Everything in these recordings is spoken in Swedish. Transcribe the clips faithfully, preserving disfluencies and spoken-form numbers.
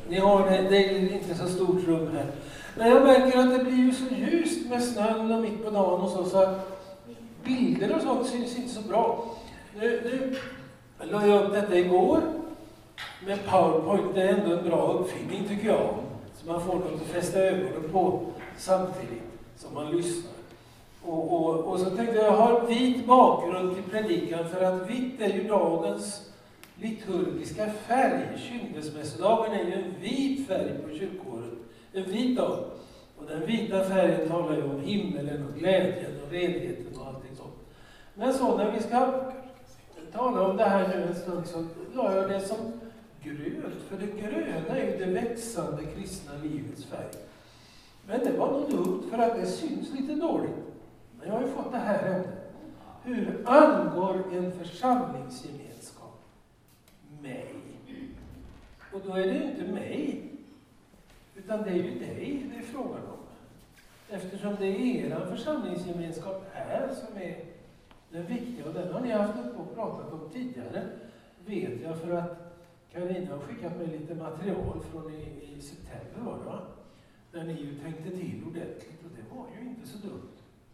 Ni har det, det är inte så stort rum här. Men jag märker att det blir ju så ljust med snön och mitt på dagen och så, så att bilder och sånt syns inte så bra. Nu, nu la jag upp detta igår med PowerPoint. Det är ändå en bra uppfinning tycker jag. Så man får något att fästa ögonen på samtidigt som man lyssnar. Och, och, och så tänkte jag, jag har vit bakgrund till predikan för att vitt är ju dagens liturgiska färg. Kyndelsmässodagen är ju en vit färg på kyrkåret. En vit dag. Och den vita färgen talar ju om himmelen och glädjen och renheten och allting sånt. Men så när vi ska tala om det här nu en stund så la jag det som grönt. För det gröna är ju det växande kristna livets färg. Men det var nog dumt för att det syns lite dåligt. Men jag har ju fått det här ämnet. Hur angår en församlingsgemenskap mig? Och då är det ju inte mig, utan det är ju dig det är frågan om. Eftersom det är er församlingsgemenskap här som är den viktiga. Och den har ni haft upp och pratat om tidigare, vet jag, för att Carina har skickat mig lite material från i, i september var det, va? Där ni ju tänkte till ordentligt, och det var ju inte så dumt.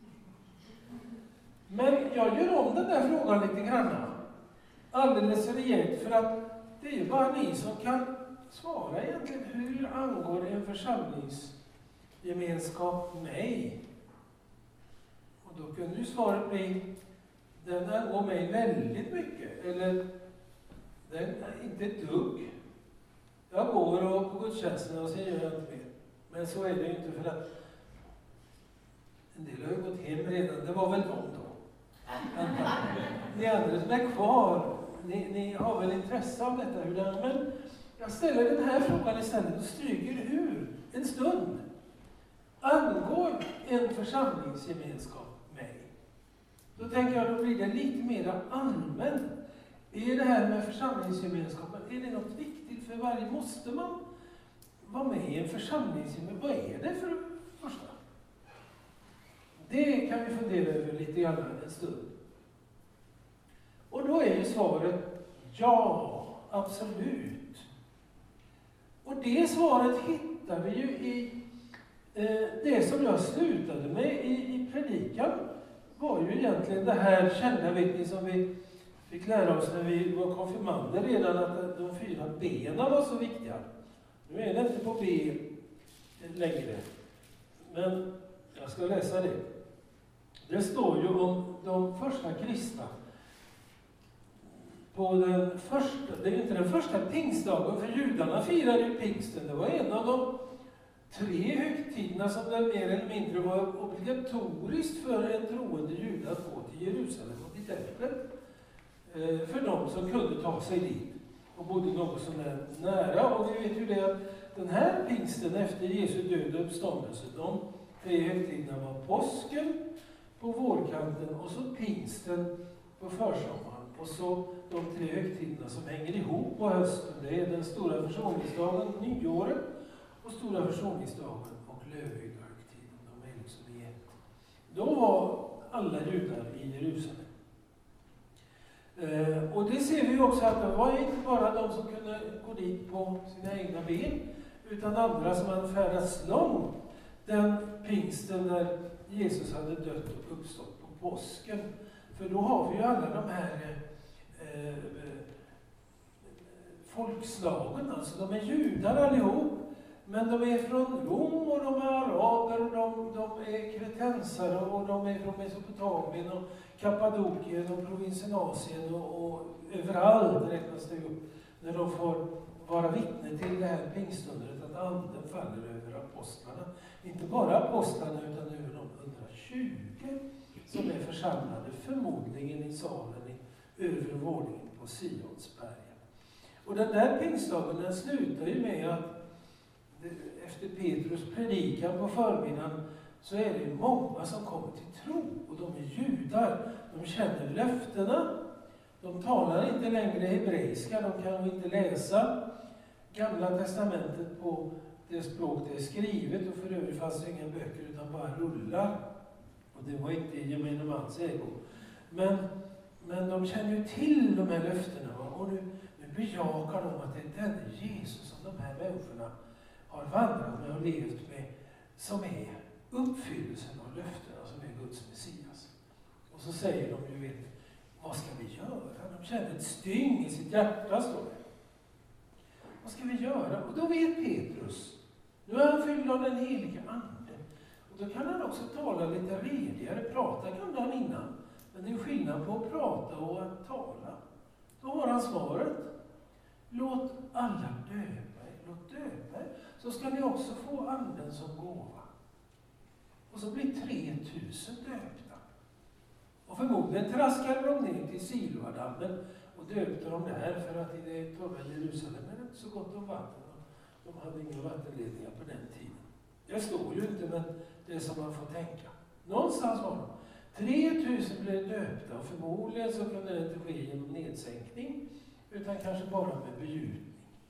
Men jag gör om den där frågan lite grann. Alldeles rejält, för att det är ju bara ni som kan svara egentligen. Hur angår en församlingsgemenskap mig? Och då kunde ju svaret bli, den angår mig väldigt mycket. Eller, den är inte ett dugg. Jag går och på gudstjänsterna och sen gör jag inte mer. Men så är det ju inte, för att en del har ju gått hem redan. Det var väl de då. Ni andra som är kvar, ni, ni har väl intresse av detta. Hur det är. Men jag ställer den här frågan istället och stryker hur en stund. Angår en församlingsgemenskap mig? Då tänker jag, då blir det lite mer allmänt. Är det här med församlingsgemenskapen, är det något viktigt för varje? Måste man vara med i en församlingsgemenskap? Vad är det för första? Det kan vi fundera över lite grann en stund. Och då är ju svaret ja, absolut. Och det svaret hittar vi ju i eh, det som jag slutade med i, i predikan. Var ju egentligen det här kända, vet ni, som vi fick lära oss när vi var konfirmander redan, att de fyra benen var så viktiga. Nu är det inte på B längre, men jag ska läsa det. Det står ju om de första kristna. På den första, det är inte den första pingstdagen, för judarna firade ju pingsten. Det var en av de tre högtiderna som det mer eller mindre var obligatoriskt för en troende jude att gå till Jerusalem och till templet. För de som kunde ta sig dit och bodde något som är nära. Och vi vet ju det att den här pingsten efter Jesu död och uppståndelse, de tre högtiderna var påsken på vårkanten och så pingsten på försommaren. Och så de tre högtiderna som hänger ihop på hösten. Det är den stora försoningsdagen, nyåret, och stora försoningsdagen och lövhögtiden. De är liksom i ett. Då var alla judar i Jerusalem. Eh, och det ser vi också att det var inte bara de som kunde gå dit på sina egna ben, utan andra som hade färdats långt den pingsten när Jesus hade dött och uppstått på påsken. För då har vi ju alla de här eh, eh, folkslagen, alltså de är judar allihop, men de är från Rom och de är araber och de, de är kretensare och de är från Mesopotamien och Kappadokien och provinsen Asien och, och överallt räknas det upp när de får vara vittne till det här pingstundret att anden faller över apostlarna. Inte bara apostlarna utan över de hundratjugo som är församlade förmodligen i salen i övre våningen på Sionsbergen. Och den där pingstdagen, den slutar ju med att efter Petrus predikan på förmiddagen så är det många som kommer till tro, och de är judar. De känner löftena. De talar inte längre hebreiska, de kan inte läsa Gamla testamentet på det språk det är skrivet, och för övrigt fanns det inga böcker utan bara rullar. Och det var inte i gemene mans ägo. Men, men de känner ju till de här löftena, och nu, nu bejakar de att det är den Jesus som de här människorna har vandrat med och levt med, som är uppfyllelsen av löftena som är Guds Messias. Och så säger de ju, vet, vad ska vi göra? De känner ett styng i sitt hjärta, står det. Vad ska vi göra? Och då vet Petrus, nu är han fylld av den heliga ande. Och då kan han också tala lite redigare, prata kan han innan. Men det är skillnad på att prata och att tala. Då har han svaret. Låt alla döpa er, låt döpa er, så ska ni också få anden som gåva. Och så blir tre tusen döpta. Och förmodligen traskade de ner till Siloadammen och döpte dem där, för att i det torra Jerusalem är det inte så gott om vatten. De hade inga vattenledningar på den tiden. Det står ju inte, men det är som man får tänka. Någonstans var de. tre tusen blev döpta, och förmodligen så kunde det inte ske genom nedsänkning, utan kanske bara med begjutning.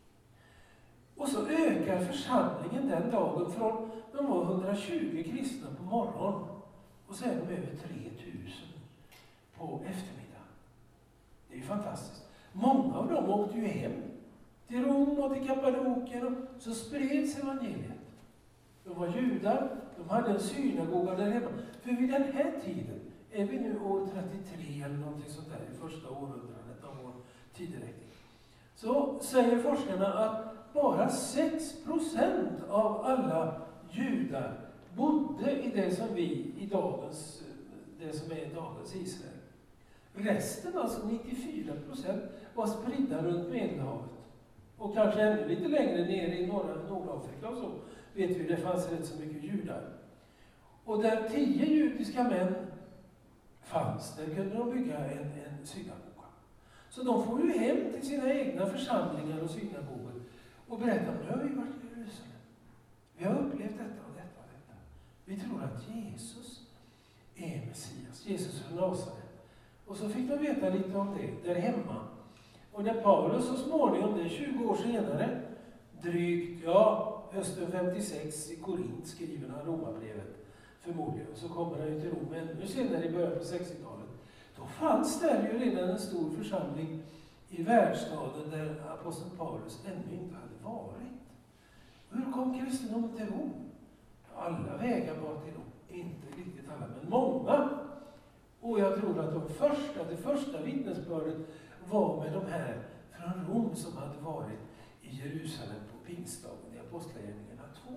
Och så ökar församlingen den dagen från, de var hundratjugo kristna på morgonen, och så är de över tre tusen på eftermiddagen. Det är ju fantastiskt. Många av dem åkte ju hem till Rom och till Kappadokien, och så spreds evangeliet. De var judar, de hade en synagoga där hemma. För vid den här tiden, är vi nu år trettiotre eller någonting sånt där, i första århundradet av vår tideräkning, så säger forskarna att bara sex procent av alla judar bodde i det som vi i dagens, det som är dagens Israel. Resten, alltså nittiofyra procent, var spridda runt Medelhavet. Och kanske ännu lite längre ner i norra Nordafrika och så vet vi, det fanns rätt så mycket judar. Och där tio judiska män fanns, där kunde de bygga en, en synagoga. Så de får ju hem till sina egna församlingar och synagogor och berätta, nu har vi varit i Jerusalem. Vi har upplevt detta och detta och detta. Vi tror att Jesus är Messias, Jesus från Nasaret. Och så fick de veta lite om det där hemma. Och när Paulus så småningom, det är tjugo år senare, drygt, ja, hösten femtiosex i Korint skriver han Romarbrevet, förmodligen. Så kommer han ju till Rom ännu senare i början på sextiotalet. Då fanns där ju redan en stor församling i världsstaden där aposteln Paulus ännu inte hade varit. Hur kom kristendomen till Rom? Alla vägar var till Rom. Inte riktigt alla, men många. Och jag tror att de första, det första vittnesbördet var med de här från Rom som hade varit i Jerusalem på pingstdagen i Apostlagärningarna två.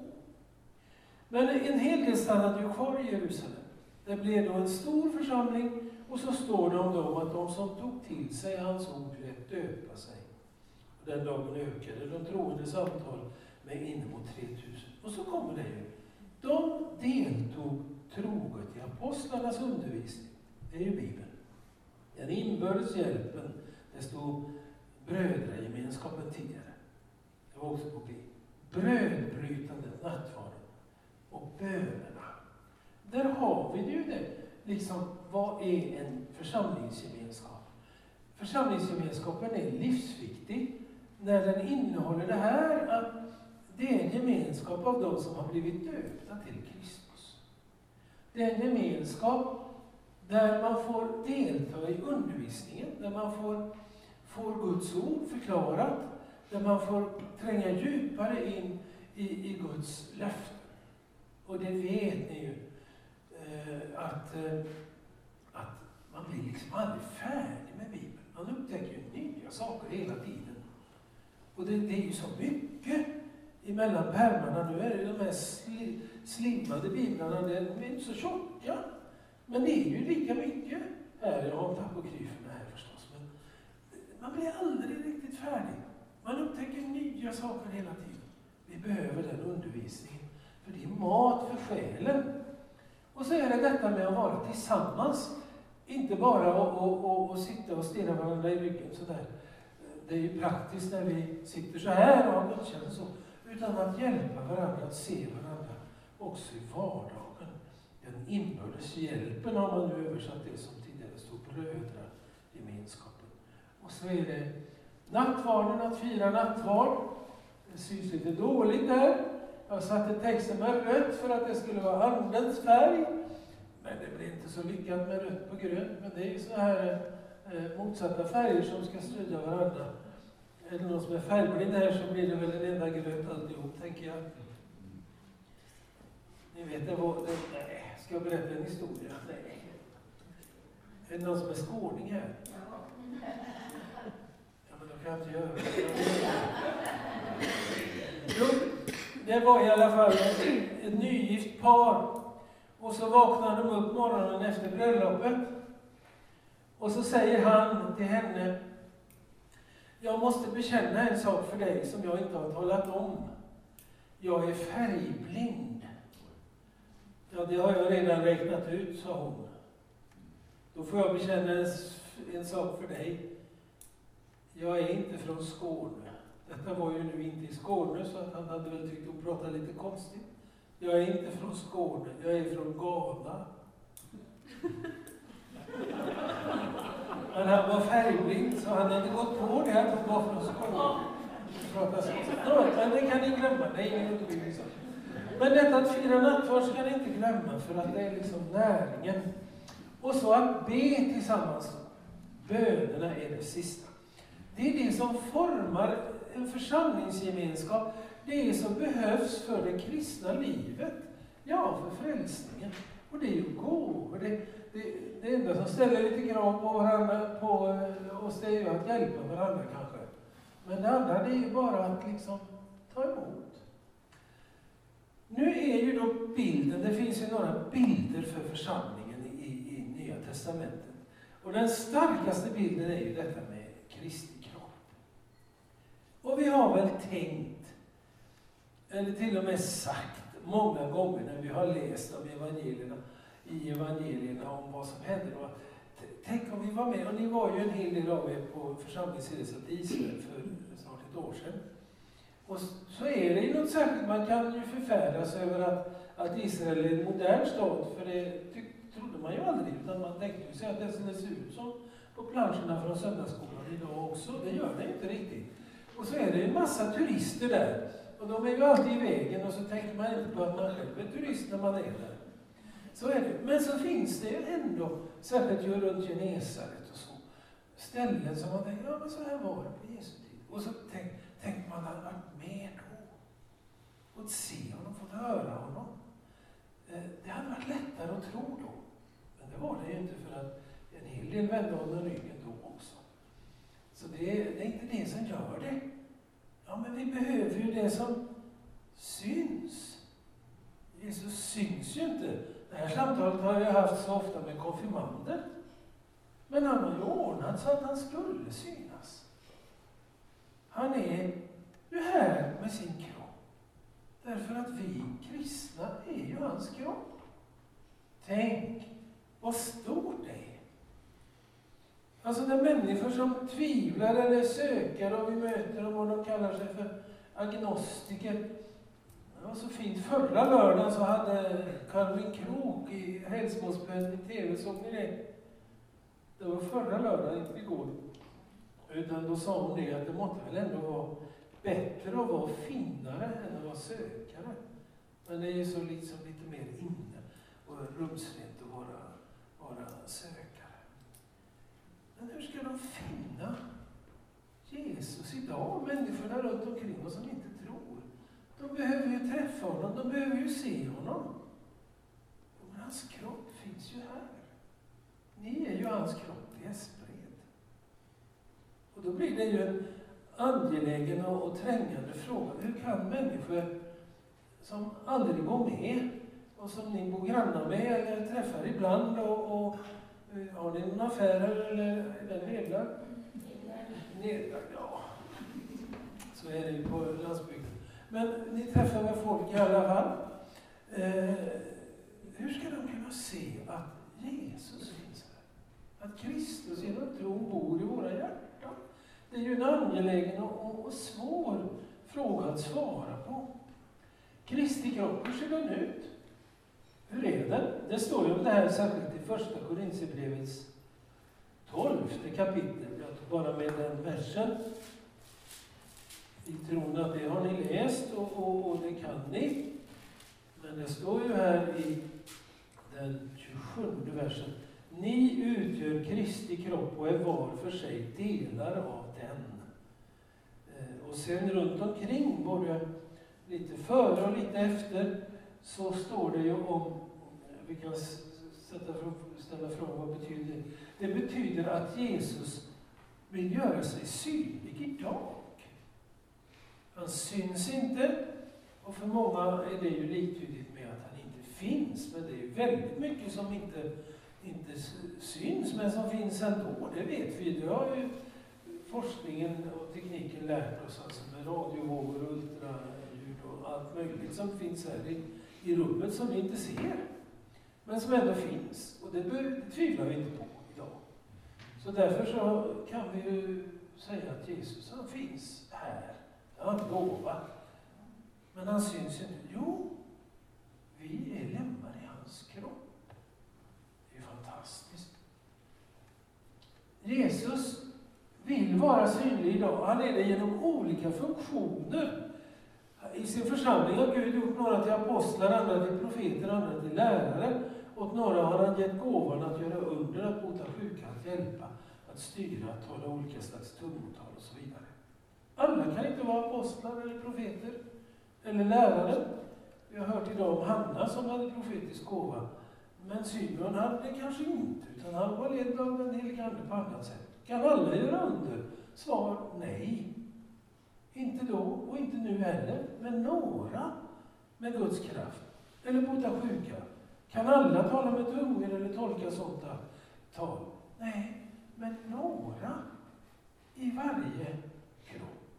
Men en hel del stannade ju kvar i Jerusalem. Det blev då en stor församling, och så står det om dem att de som tog till sig hans ord lät döpa sig. Och den dagen ökade de troendes antal med inemot tre tusen. Och så kommer det ju. De deltog troget i apostlarnas undervisning. Det är ju Bibeln. Den inbördes hjälpen, det stod brödragemenskapen tidigare. Det var också på B. Brödbrytandet, nattvarden och bönerna. Där har vi ju det. Liksom, vad är en församlingsgemenskap? Församlingsgemenskapen är livsviktig när den innehåller det här, att det är en gemenskap av de som har blivit döpta till Kristus. Det är en gemenskap där man får delta i undervisningen, där man får, får Guds ord förklarat, där man får tränga djupare in i, i Guds löften. Och det vet ni ju, eh, att, eh, att man blir liksom aldrig färdig med Bibeln. Man upptäcker ju nya saker hela tiden. Och det, det är ju så mycket emellan pärmarna. Nu är det de här sli, slimmade biblarna, de är inte så tjocka. Men det är ju lika mycket här. Jag har inte apokryferna här förstås. Men man blir aldrig riktigt färdig. Man upptäcker nya saker hela tiden. Vi behöver den undervisningen. För det är mat för själen. Och så är det detta med att vara tillsammans. Inte bara att och, och, och sitta och stirra varandra i ryggen sådär. Det är ju praktiskt när vi sitter så här och har gudstjänst så. Utan att hjälpa varandra, att se varandra också i vardagen. Den inbördes hjälpen har man nu översatt det som tidigare stod brödragemenskapen. Och så är det nattvarden, att fira nattvard. Det syns lite dåligt där. Jag satte texten med rött för att det skulle vara andens färg. Men det blir inte så lyckat med rött på grönt. Men det är ju så här eh, motsatta färger som ska stödja varandra. Är det någon som är färgblind här så blir det väl en enda gröt alltihop, tänker jag. Ni vet, det var... Det, nej, ska jag berätta en historia? Nej. Är det någon som är skåning här? Ja, men då kan jag inte göra det. Jo, det var i alla fall ett, ett nygift par. Och så vaknar de upp morgonen efter bröllopet. Och så säger han till henne: jag måste bekänna en sak för dig som jag inte har talat om. Jag är färgblind. Ja, det har jag redan räknat ut, sa hon. Då får jag bekänna en, en sak för dig. Jag är inte från Skåne. Detta var ju nu inte i Skåne, så att han hade väl tyckt att hon pratade lite konstigt. Jag är inte från Skåne, jag är från Ghana. Men han var färgblind, så han hade gått på det att hon var från Skåne. Men det kan ni glömma, det är ingen uppbyggnelse. Men detta att fira nattvard ska ni inte glömma, för att det är liksom näringen. Och så att be tillsammans. Bönerna är det sista. Det är det som formar en församlingsgemenskap. Det är som behövs för det kristna livet. Ja, för frälsningen. Och det är ju gåvor. Det, det, det enda som ställer lite krav på varandra, på oss, det är ju att hjälpa varandra kanske. Men det andra, det är ju bara att liksom ta emot. Nu är ju då bilden, det finns ju några bilder för församlingen i, i, i Nya Testamentet. Och den starkaste bilden är ju detta med Kristi kropp. Och vi har väl tänkt, eller till och med sagt många gånger när vi har läst om evangelierna, i evangelierna om vad som händer då. Tänk om vi var med, och ni var ju en hel del av er på församlingsresan till Israel för snart ett år sedan. Och så är det ju något särskilt, man kan ju förfärdas över att, att Israel är en modern stat, för det trodde man ju aldrig, utan man tänkte ju sig att det skulle se ut som på planscherna från söndagsskolan idag också. Det gör det inte riktigt. Och så är det en massa turister där, och de är ju alltid i vägen, och så tänker man inte på att man själv är turist när man är där. Så är det. Men så finns det ju ändå, särskilt ju runt Genesaret och så, ställen som man tänker, ja men så här var det på Jesu tid. Och så tänk, tänk man hade varit med då. Fått se honom, fått höra honom. Det hade varit lättare att tro då. Men det var det ju inte, för att en hel del vände honom ryggen då också. Så det är, det är inte det som gör det. Ja, men vi behöver ju det som syns. Jesus syns ju inte. Det här samtalet har jag haft så ofta med konfirmander. Men han har ju ordnat så att han skulle synas. Han är ju här med sin kropp. Därför att vi kristna är ju hans kropp. Tänk vad stort det är. Alltså när människor som tvivlar eller söker, och vi möter dem och de kallar sig för agnostiker. Det var så fint. Förra lördagen så hade Carolyn Krok i Hälsmålsbön i tv, såg ni det? Det var förra lördagen, inte igår. Utan då sa hon det, att det måste väl ändå vara bättre att vara finnare än att vara sökare. Men det är ju så liksom lite mer inne och rumsrent att vara, vara sökare. Men hur ska de finna Jesus idag? Människorna runt omkring oss som inte tror. De behöver ju träffa honom, de behöver ju se honom. Men hans kropp finns ju här. Ni är ju hans kropp i Espred. Och då blir det ju en angelägen och trängande fråga. Hur kan människor som aldrig går med, och som ni bor grannar med eller träffar ibland, och, och har ni någon affärer eller är den nedlagd? Nedlagd, ja. Så är det ju på landsbygden. Men ni träffar väl folk i alla fall. Eh, hur ska de kunna se att Jesus finns här? Att Kristus genom tro bor i våra hjärtan? Det är ju en angelägen och, och svår fråga att svara på. Kristi kropp, hur ser den ut? Hur är den? Det står ju om det här särskilt i första Korinthierbrevets tolfte kapitel. Jag tog bara med den versen. I tron att det har ni läst och, och, och det kan ni. Men det står ju här i den tjugosjunde versen. Ni utgör Kristi kropp och är var för sig delar av den. sen runt omkring, både lite före och lite efter, så står det ju om, vi kan sätta, ställa frågan vad betyder det? Det betyder att Jesus vill göra sig synlig idag. Han syns inte, och för många är det ju liktydigt med att han inte finns. Men det är ju väldigt mycket som inte, inte syns, men som finns ändå, det vet vi. Det har ju forskningen och tekniken lärt oss, alltså med radiovågor och ultraljud och allt möjligt som finns här i, i rummet som vi inte ser, men som ändå finns. Och det, det tvivlar vi inte på idag. Så därför så kan vi ju säga att Jesus, han finns här. Han lovat. Men han syns inte. Jo, vi är lemmar i hans kropp. Det är fantastiskt. Jesus vill vara synlig idag. Han är det genom olika funktioner. I sin församling har Gud gjort några till apostlar, andra till profeter, andra till lärare. Åt några har han gett gåvan att göra under, att bota sjuka, att hjälpa, att styra, att tala olika slags tungotal och så vidare. Alla kan inte vara apostlar eller profeter eller lärare. Vi har hört idag om Hanna som hade profetisk gåva. Men Symeon hade det kanske inte, utan han var ledd av den helige Ande på annat sätt. Kan alla göra under? Svar nej. Inte då och inte nu heller, men några med Guds kraft. Eller bota sjuka. Kan alla tala med tungor eller tolka sånt tal? Nej, men några i varje kropp.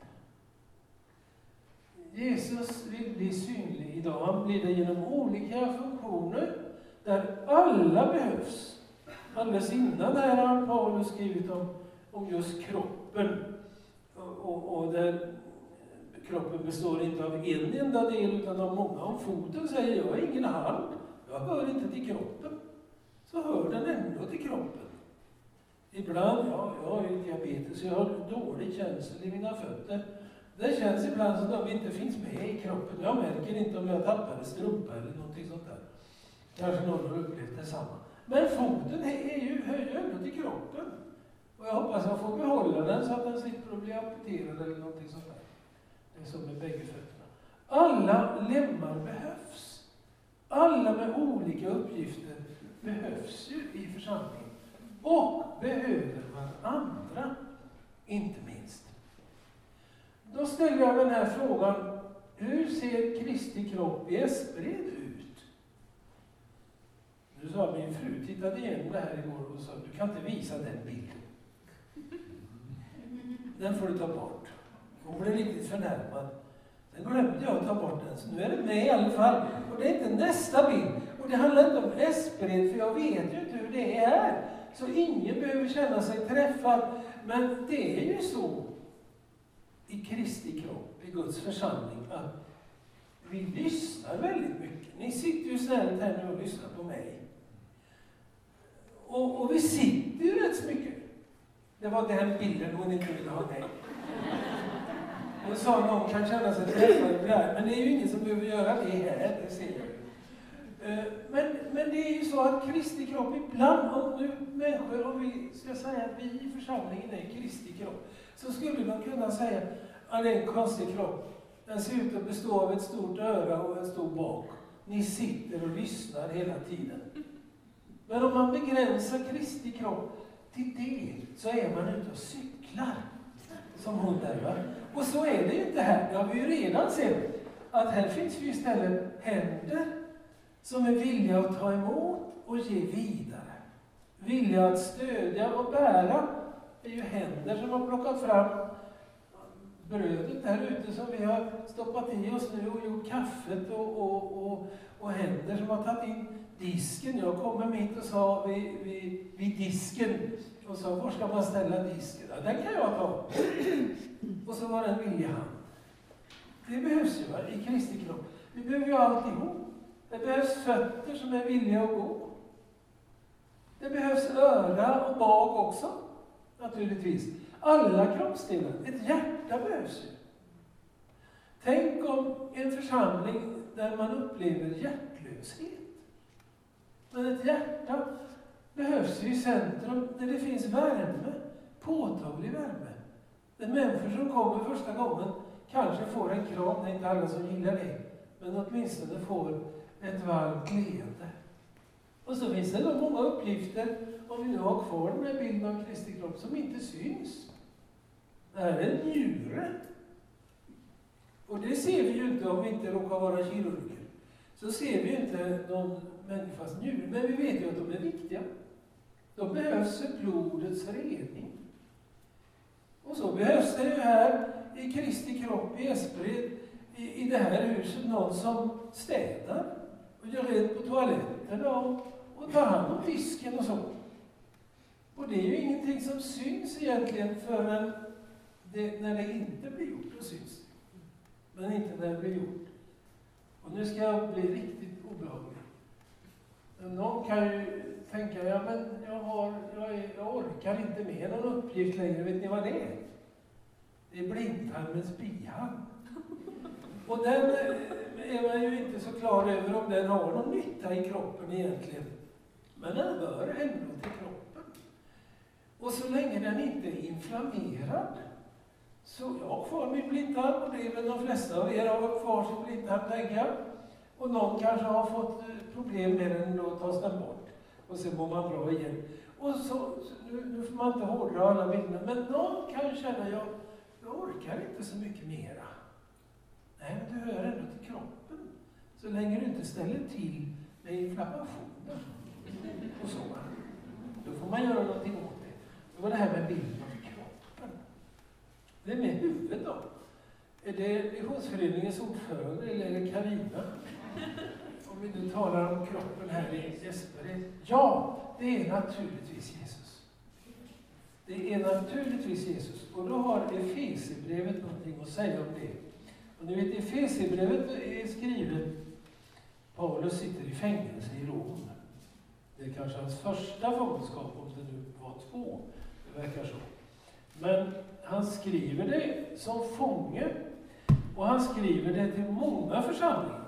Jesus vill bli synlig idag. Han blir det genom olika funktioner där alla behövs. Alldeles innan här har Paulus skrivit om, om just kroppen. Och, och, och där kroppen består inte av en enda del utan av många. Om foten säger jag har ingen hand, jag hör inte till kroppen. Så hör den ändå till kroppen. Ibland, ja, jag har ju diabetes, jag har dålig känsel i mina fötter. Det känns ibland som att de inte finns med i kroppen. Jag märker inte om jag tappar en strumpa eller någonting sånt där. Kanske någon har upplevt detsamma. Men foten är ju, hör ju ändå till kroppen. Och jag hoppas jag får behålla den så att den slipper att bli amputerad eller någonting sånt där. Det är som med bägge fötterna. Alla lemmar behövs. Alla med olika uppgifter behövs ju i församlingen. Och behöver varandra, inte minst. Då ställer jag den här frågan, hur ser Kristi kropp i Esbred ut? Nu sa min fru, tittade igenom det här igår och sa, du kan inte visa den bilden. Den får du ta bort. Hon blev riktigt förnärmad. Den glömde jag att ta bort den, så nu är det med i alla fall. Och det är inte nästa bild. Och det handlar inte om Esbred, för jag vet ju inte hur det är. Så ingen behöver känna sig träffad. Men det är ju så i Kristi kropp, i Guds församling, att vi lyssnar väldigt mycket. Ni sitter ju snällt här nu och lyssnar på mig. Och, och vi sitter ju rätt så mycket. Det var den bilden hon inte ville ha med. Hon sa att någon kan känna sig träffad på det här. Men det är ju ingen som behöver göra det här, det ser jag ju. Men, men det är ju så att Kristi kropp ibland, om nu människor, om vi ska säga att vi i församlingen är Kristi kropp, så skulle man kunna säga att det är en konstig kropp. Den ser ut att bestå av ett stort öra och en stor bak. Ni sitter och lyssnar hela tiden. Men om man begränsar Kristi kropp till det, så är man ute och cyklar. Som hon där, va? Och så är det ju inte här. Det har vi ju redan sett. Att här finns ju istället händer som är villiga att ta emot och ge vidare. Villiga att stödja och bära. Det är ju händer som har plockat fram brödet där ute som vi har stoppat i oss nu och gjort kaffet och, och, och, och händer som har tagit in disken. Jag kom med mitt och sa vid, vid, vid disken och sa, var ska man ställa disken? Ja, den kan jag ta. Och så var det en villig hand. Det behövs ju, va, i Kristi kropp. Vi behöver ju alltihop. Det behövs fötter som är villiga att gå. Det behövs öra och bak också, naturligtvis. Alla kroppsdelar. Ett hjärta behövs ju. Tänk om en församling där man upplever hjärtlöshet. Men ett hjärta behövs ju i centrum där det finns värme, påtaglig värme. Det är människor som kommer första gången kanske får en kram, det är inte alla som gillar det, men åtminstone får ett varmt leende. Och så finns det då många uppgifter, om vi nu har kvar den här bilden av Kristi kropp, som inte syns. Det här är en njure. Och det ser vi ju inte om vi inte råkar vara kirurger. Så ser vi ju inte någon människas njure, men vi vet ju att de är viktiga. De behövs för blodets rening. Och så behövs det ju här i Kristi kropp i Espered, i, i det här huset, någon som städar och gör rent på toaletterna och, och tar hand om disken och så. Och det är ju ingenting som syns egentligen förrän det, när det inte blir gjort, då syns det. Men inte när det blir gjort. Och nu ska jag bli riktigt obehaglig. Någon kan ju tänka, ja men jag, har, jag, är, jag orkar inte med någon uppgift längre, vet ni vad det är? Det är blindtarmens bihang. Och den är man ju inte så klar över om den har någon nytta i kroppen egentligen. Men den hör ändå till kroppen. Och så länge den inte är inflammerad, så jag har kvar min blindtarm, och det är väl de flesta av er har kvar sin blindtarm, tänker jag. Och någon kanske har fått problem med den och tas den bort. Och sen mår man bra igen. Och så, så nu, nu får man inte hårdra alla bilder, men någon kan känna, jag, jag orkar inte så mycket mera. Nej, men du hör ändå till kroppen. Så länge du inte ställer till med inflammationer och så. Då får man göra någonting åt det. Det var det här med bilden av kroppen. Det är med huvudet då. Är det Missionsföreningens ordförande eller är det Carina? Om vi nu talar om kroppen här i Espered. Ja, det är naturligtvis Jesus. Det är naturligtvis Jesus. Och då har Efesierbrevet någonting att säga om det. Och ni vet, Efesierbrevet är skrivet, Paulus sitter i fängelse i Rom. Det är kanske hans första fångenskap, om det nu var två. Det verkar så. Men han skriver det som fånge. Och han skriver det till många församlingar.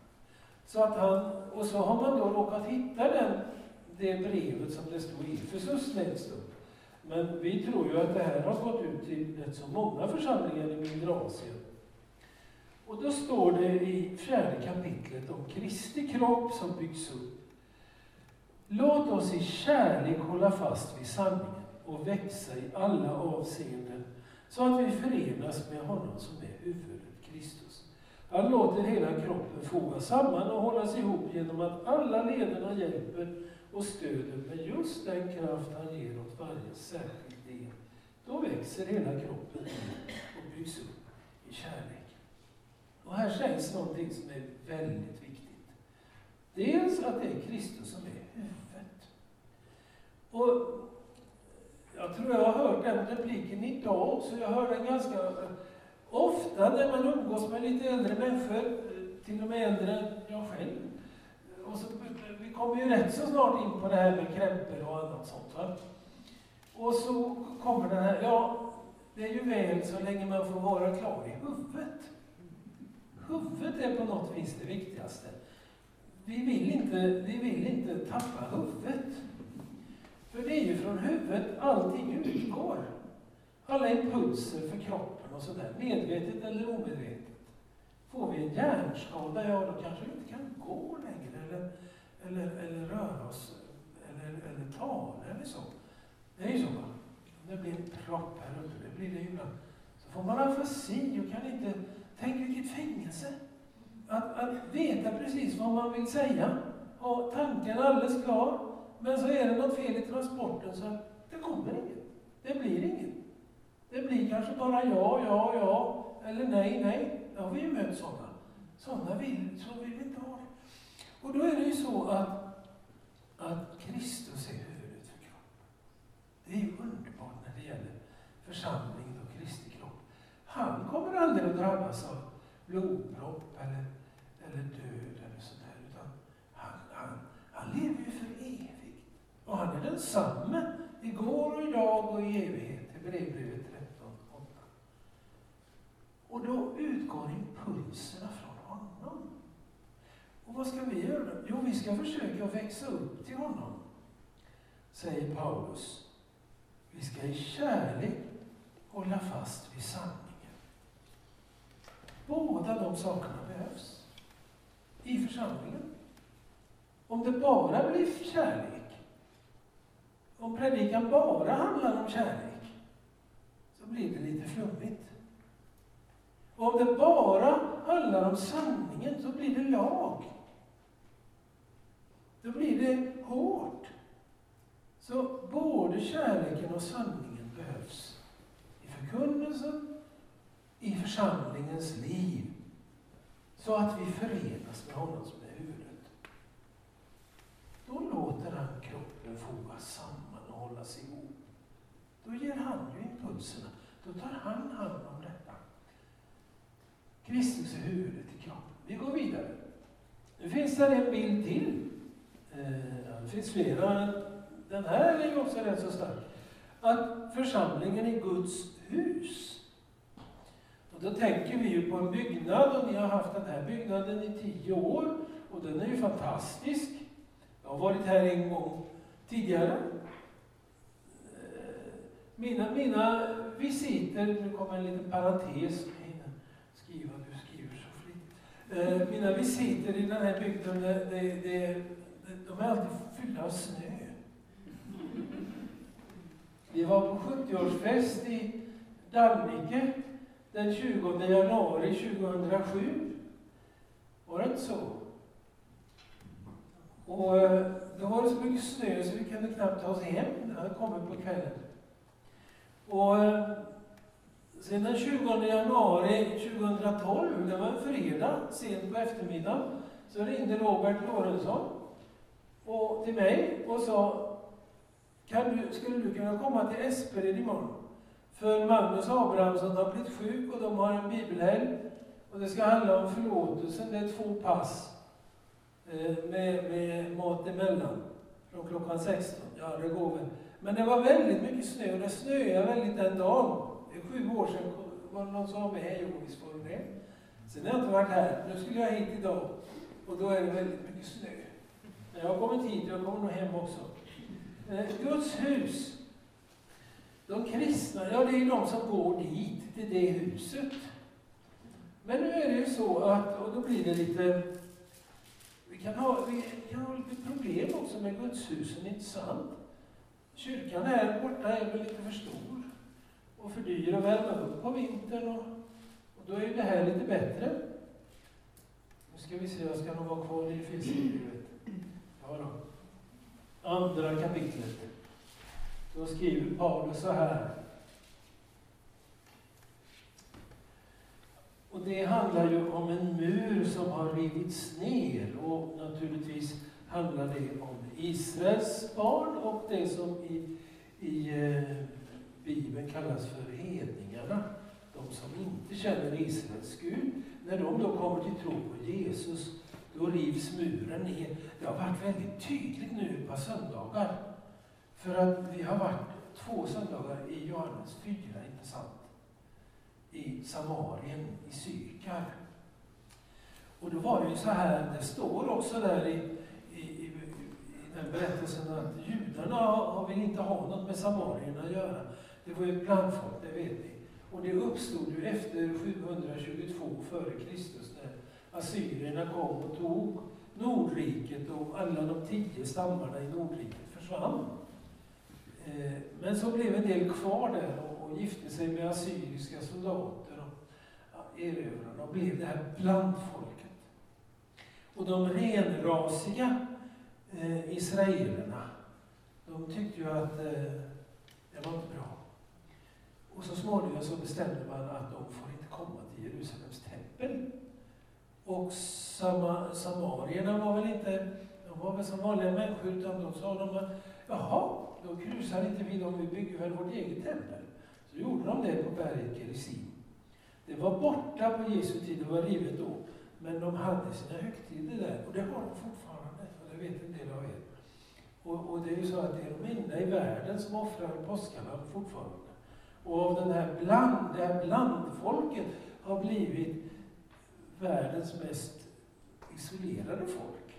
Så att han, och så har man då råkat hitta den, det brevet som det stod i Efesus längst upp. Men vi tror ju att det här har gått ut till rätt så många församlingar i mindre Asien. Och då står det i fjärde kapitlet om Kristi kropp som byggs upp. Låt oss i kärlek hålla fast vid sanningen och växa i alla avseenden, så att vi förenas med honom som är huvudet, Kristus. Han låter hela kroppen fogas samman och hållas ihop genom att alla lederna hjälper och stöder med just den kraft han ger åt varje särskild del. Då växer hela kroppen och byggs upp i kärlek. Och här sägs någonting som är väldigt viktigt. Dels att det är Kristus som är huvudet. Och jag tror jag har hört den repliken idag, så jag hör den ganska ofta när man umgås med lite äldre människor, till och med äldre än jag själv. Och så, vi kommer ju rätt så snart in på det här med krämpor och annat sånt. Va? Och så kommer den här, ja, det är ju väl så länge man får vara klar i huvudet. Huvudet är på något vis det viktigaste. Vi vill inte, vi vill inte tappa huvudet. För det är ju från huvudet allting utgår. Alla impulser för kroppen och sådär, medvetet eller omedvetet. Får vi en hjärnskada, ja då kanske vi inte kan gå längre eller, eller, eller röra oss eller, eller tala eller så. Det är ju så, va? Det blir en propp här uppe, det blir det ibland. Så får man afasi och kan inte, tänk vilket fängelse. Att, att veta precis vad man vill säga, ha tanken alldeles klar, men så är det något fel i transporten så att det kommer inget. Det blir inget. Det blir kanske bara ja, ja, ja, eller nej, nej. Ja, vi har ju mött sådana. Sådana vill, så vill vi inte ha det. Och då är det ju så att, att Kristus är huvudet för kroppen. Det är ju underbart när det gäller församlingen och Kristi kropp. Han kommer aldrig att drabbas av blodpropp eller, eller död eller sådär, utan han, han, han lever ju för evigt. Och han är densamme igår och idag och i evighet, i Hebreerbrevet tretton åtta. Och då utgår impulserna från honom. Och vad ska vi göra? Jo, vi ska försöka växa upp till honom, säger Paulus. Vi ska i kärlek hålla fast vid sanningen. Båda de sakerna behövs i församlingen. Om det bara blir kärlek, om predikan bara handlar om kärlek, så blir det lite flummigt. Och om det bara handlar om sanningen, så blir det lag. Då blir det hårt. Så både kärleken och sanningen behövs i förkunnelsen, i församlingens liv, så att vi förenas med honom som är huvudet. Då låter han kroppen fogas samman och hållas ihop. Då ger han ju impulserna. Då tar han hand om detta. Kristus är huvudet i kroppen. Vi går vidare. Nu finns det en bild till. Eh, det finns flera. Den här är ju också rätt så stark. Att församlingen är Guds hus. Och då tänker vi ju på en byggnad, och ni har haft den här byggnaden i tio år. Och den är ju fantastisk. Jag har varit här en gång tidigare. Mina, mina visiter, nu kommer en liten parentes, skriva, du skriver så flitigt. Mina visiter i den här bygden, det, det, det, de är alltid fyllda av snö. Vi var på sjuttioårsfest i Dannike den tjugonde januari tjugohundrasju. Var det inte så? Och då var det så mycket snö så vi kunde knappt ta oss hem. Det hade kommit på kvällen. Och sen den tjugonde januari tjugohundratolv, det var en fredag, sent på eftermiddagen, så ringde Robert Lorentzon och till mig och sa: kan du, skulle du kunna komma till Espered imorgon? För Magnus Abrahamsson har blivit sjuk och de har en bibelhelg. Och det ska handla om förlåtelsen. Det är två pass eh, med, med mat emellan. Från klockan sexton. Ja, det går väl. Men det var väldigt mycket snö och det snöade väldigt den dagen. Det är sju år sedan var det någon som var med. Jo, visst var det det. Sen har jag inte varit här. Nu skulle jag hit idag. Och då är det väldigt mycket snö. Men jag har kommit hit och jag kommer nog hem också. Eh, Guds hus. De kristna, ja det är de som går dit, till det huset. Men nu är det ju så att, och då blir det lite, vi kan ha, vi kan ha lite problem också med gudshusen, inte sant? Kyrkan här borta är väl lite för stor och för dyr att värma upp på vintern, och, och då är det här lite bättre. Nu ska vi se, jag ska nog vara kvar i Efesierbrevet. Ja då. Andra kapitlet. Då skriver Paulus så här. Och det handlar ju om en mur som har rivits ner. Och naturligtvis handlar det om Israels barn och det som i, i eh, Bibeln kallas för hedningarna. De som inte känner Israels Gud. När de då kommer till tro på Jesus, då rivs muren ner. Det har varit väldigt tydligt nu på söndagar. För att vi har varit två söndagar i Johannes fyra, inte sant? I Samarien, i Sykar. Och då var det ju så här, det står också där i, i, i, i den berättelsen att judarna har vill inte ha något med Samarien att göra. Det var ju ett blandfolk, det vet ni. Och det uppstod ju efter sjuhundratjugotvå före Kristus när assyrierna kom och tog Nordriket och alla de tio stammarna i Nordriket försvann. Men så blev en del kvar där och gifte sig med assyriska soldater och erövrarna och blev det här blandfolket. Och de renrasiga eh, israelerna, de tyckte ju att eh, det var inte bra. Och så småningom så bestämde man att de får inte komma till Jerusalems tempel. Och sama, samarierna var väl inte, de var väl som vanliga människor, utan de sa de att jaha, då krusar inte vi dem, vi bygger väl vårt eget tempel. Så gjorde de det på berget Gerizim. Det var borta på Jesu tid, det var rivet då. Men de hade sina högtider där, och det har de fortfarande, och det vet en del av er. Och, och det är ju så att det är de enda i världen som offrar påskarna fortfarande. Och av den här bland, det här blandfolket har blivit världens mest isolerade folk.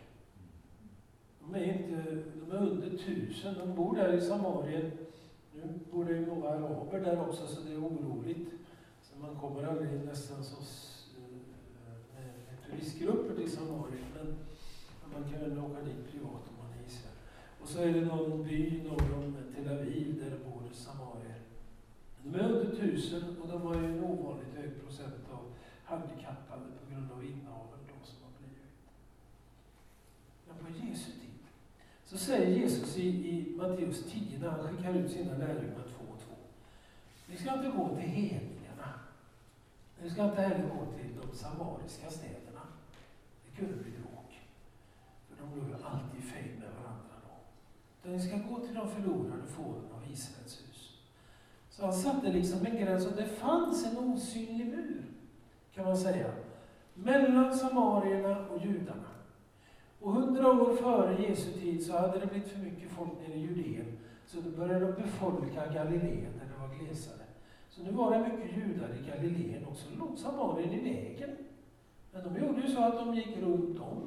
De är, inte, de är under tusen, de bor där i Samarien. Nu bor det ju många araber där också, så det är oroligt. Så man kommer aldrig nästan så turistgrupper till Samarien, men man kan väl åka dit privat om man är i Israel. Och så är det någon by norr om Tel Aviv där det bor samarier. De är under tusen och de har ju en ovanligt hög procent av handikappade på grund av inaveln då som har blivit. Men på Jesu tid så säger Jesus i, i Matteus tio när han skickar ut sina lärjungar två och två. Ni ska inte gå till hedningarna. Ni ska inte heller gå till de samariska städerna. Det kunde bli bråk. För de låg alltid i fejd med varandra då. Utan ni ska gå till de förlorade fåren av Israels hus. Så han satte liksom en gräns och det fanns en osynlig mur, kan man säga, mellan samarierna och judarna. Och hundra år före Jesu tid så hade det blivit för mycket folk nere i Judeen. Så då började de befolka Galileen där det var glesare. Så nu var det mycket judar i Galileen också. Då låg samarien i vägen. Men de gjorde ju så att de gick runt om.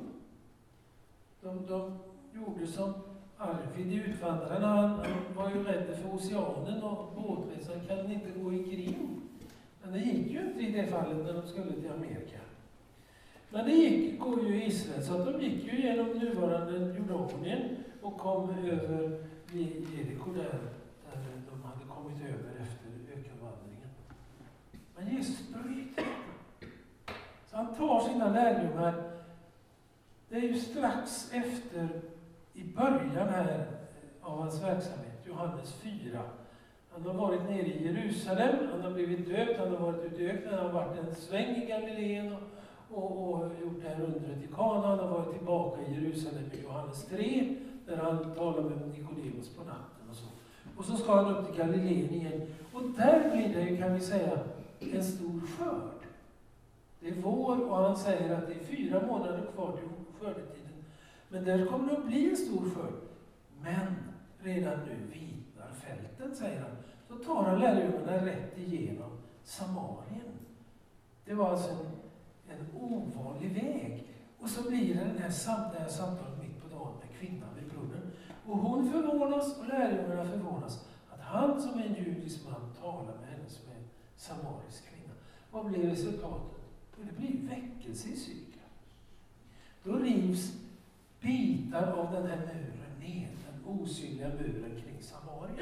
De, de gjorde som Arvid utvandrarna. Han, han var ju rädd för oceanen och båtresan kan inte gå i Krim. Men det gick ju inte i det fallet när de skulle till Amerika. Men det gick, går ju i Israel, så att de gick ju genom nuvarande Jordanien och kom över vid Jeriko där, där de hade kommit över efter ökenvandringen. Men Jesus bryter. Så han tar sina lärjungar. Det är ju strax efter, i början här av hans verksamhet, Johannes fyra. Han har varit nere i Jerusalem, han har blivit döpt, han har varit ute i öknen, han har varit en sväng i Galileen och Och, och gjort det här undret i Kana. Han har varit tillbaka i Jerusalem i Johannes tre, där han talar med Nikodemus på natten och så. Och så ska han upp till Galileen igen. Och där blir det, kan vi säga, en stor skörd. Det är vår och han säger att det är fyra månader kvar till skördetiden. Men där kommer det att bli en stor skörd. Men redan nu vitnar fälten, säger han. Så tar han lärjungarna rätt igenom Samarien. Det var alltså en en ovanlig väg. Och så blir det den här, sam- det här samtalet mitt på dagen med kvinnan vid brunnen. Och hon förvånas och lärjungarna förvånas att han som är en judisk man talar med henne som är en samarisk kvinna. Vad blir resultatet? Det blir väckelse i Sykra. Då rivs bitar av den här muren ner, den osynliga muren kring Samarien.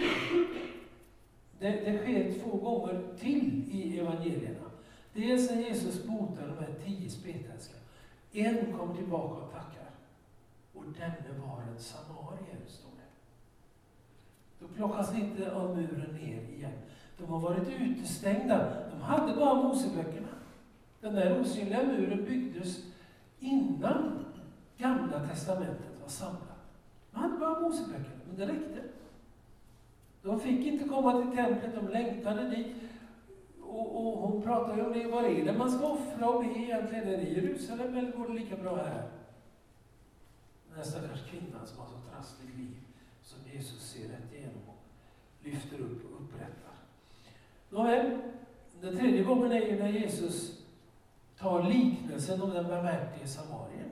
Det, det sker två gånger till i evangelierna. Dels när Jesus botar de här tio spetälska. En kommer tillbaka och tackar. Och denne var en samarier, står det. Då plockas inte av muren ner igen. De har varit utestängda. De hade bara Moseböckerna. Den där osynliga muren byggdes innan Gamla testamentet var samlat. De hade bara Moseböckerna, men det räckte. De fick inte komma till templet, de längtade dit. Och, och hon pratar ju om det, vad är det man ska offra och be egentligen? Är det i Jerusalem eller går det lika bra här? Den här stackars kvinnan som har så trassligt liv som Jesus ser rätt igenom och lyfter upp och upprättar. Nåväl, den tredje gången är ju när Jesus tar liknelsen om den barmhärtige samarien.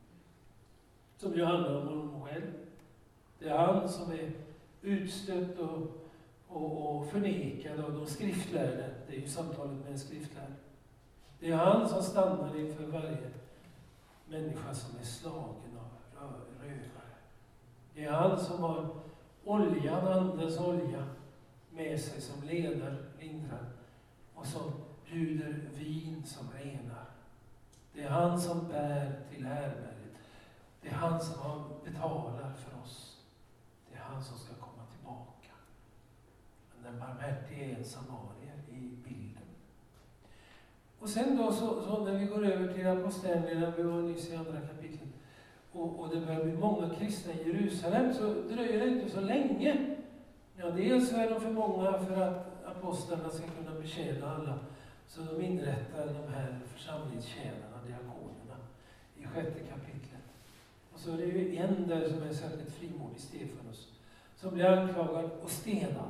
Som ju handlar om honom själv. Det är han som är utstött och Och, och förnekad av de skriftlärde. Det är ju samtalet med en skriftlärd. Det är han som stannar inför varje människa som är slagen av rövare. Det är han som har oljan, andens olja, med sig som leder, lindrar och som bjuder vin som renar. Det är han som bär till härberget. Det är han som har betalar för oss. Det är han som ska komma tillbaka. Den barmhärtige är en samarier i bilden. Och sen då, så, så när vi går över till apostelierna, vi var nyss i andra kapitlet, och, och det börjar bli många kristna i Jerusalem, så dröjer det inte så länge. Ja, dels är de för många för att apostlarna ska kunna betjäna alla, så de inrättar de här församlingstjänarna, diakonerna, i sjätte kapitlet. Och så är det ju en där som är särskilt frimodig, Stefanus, som blir anklagad och stenad.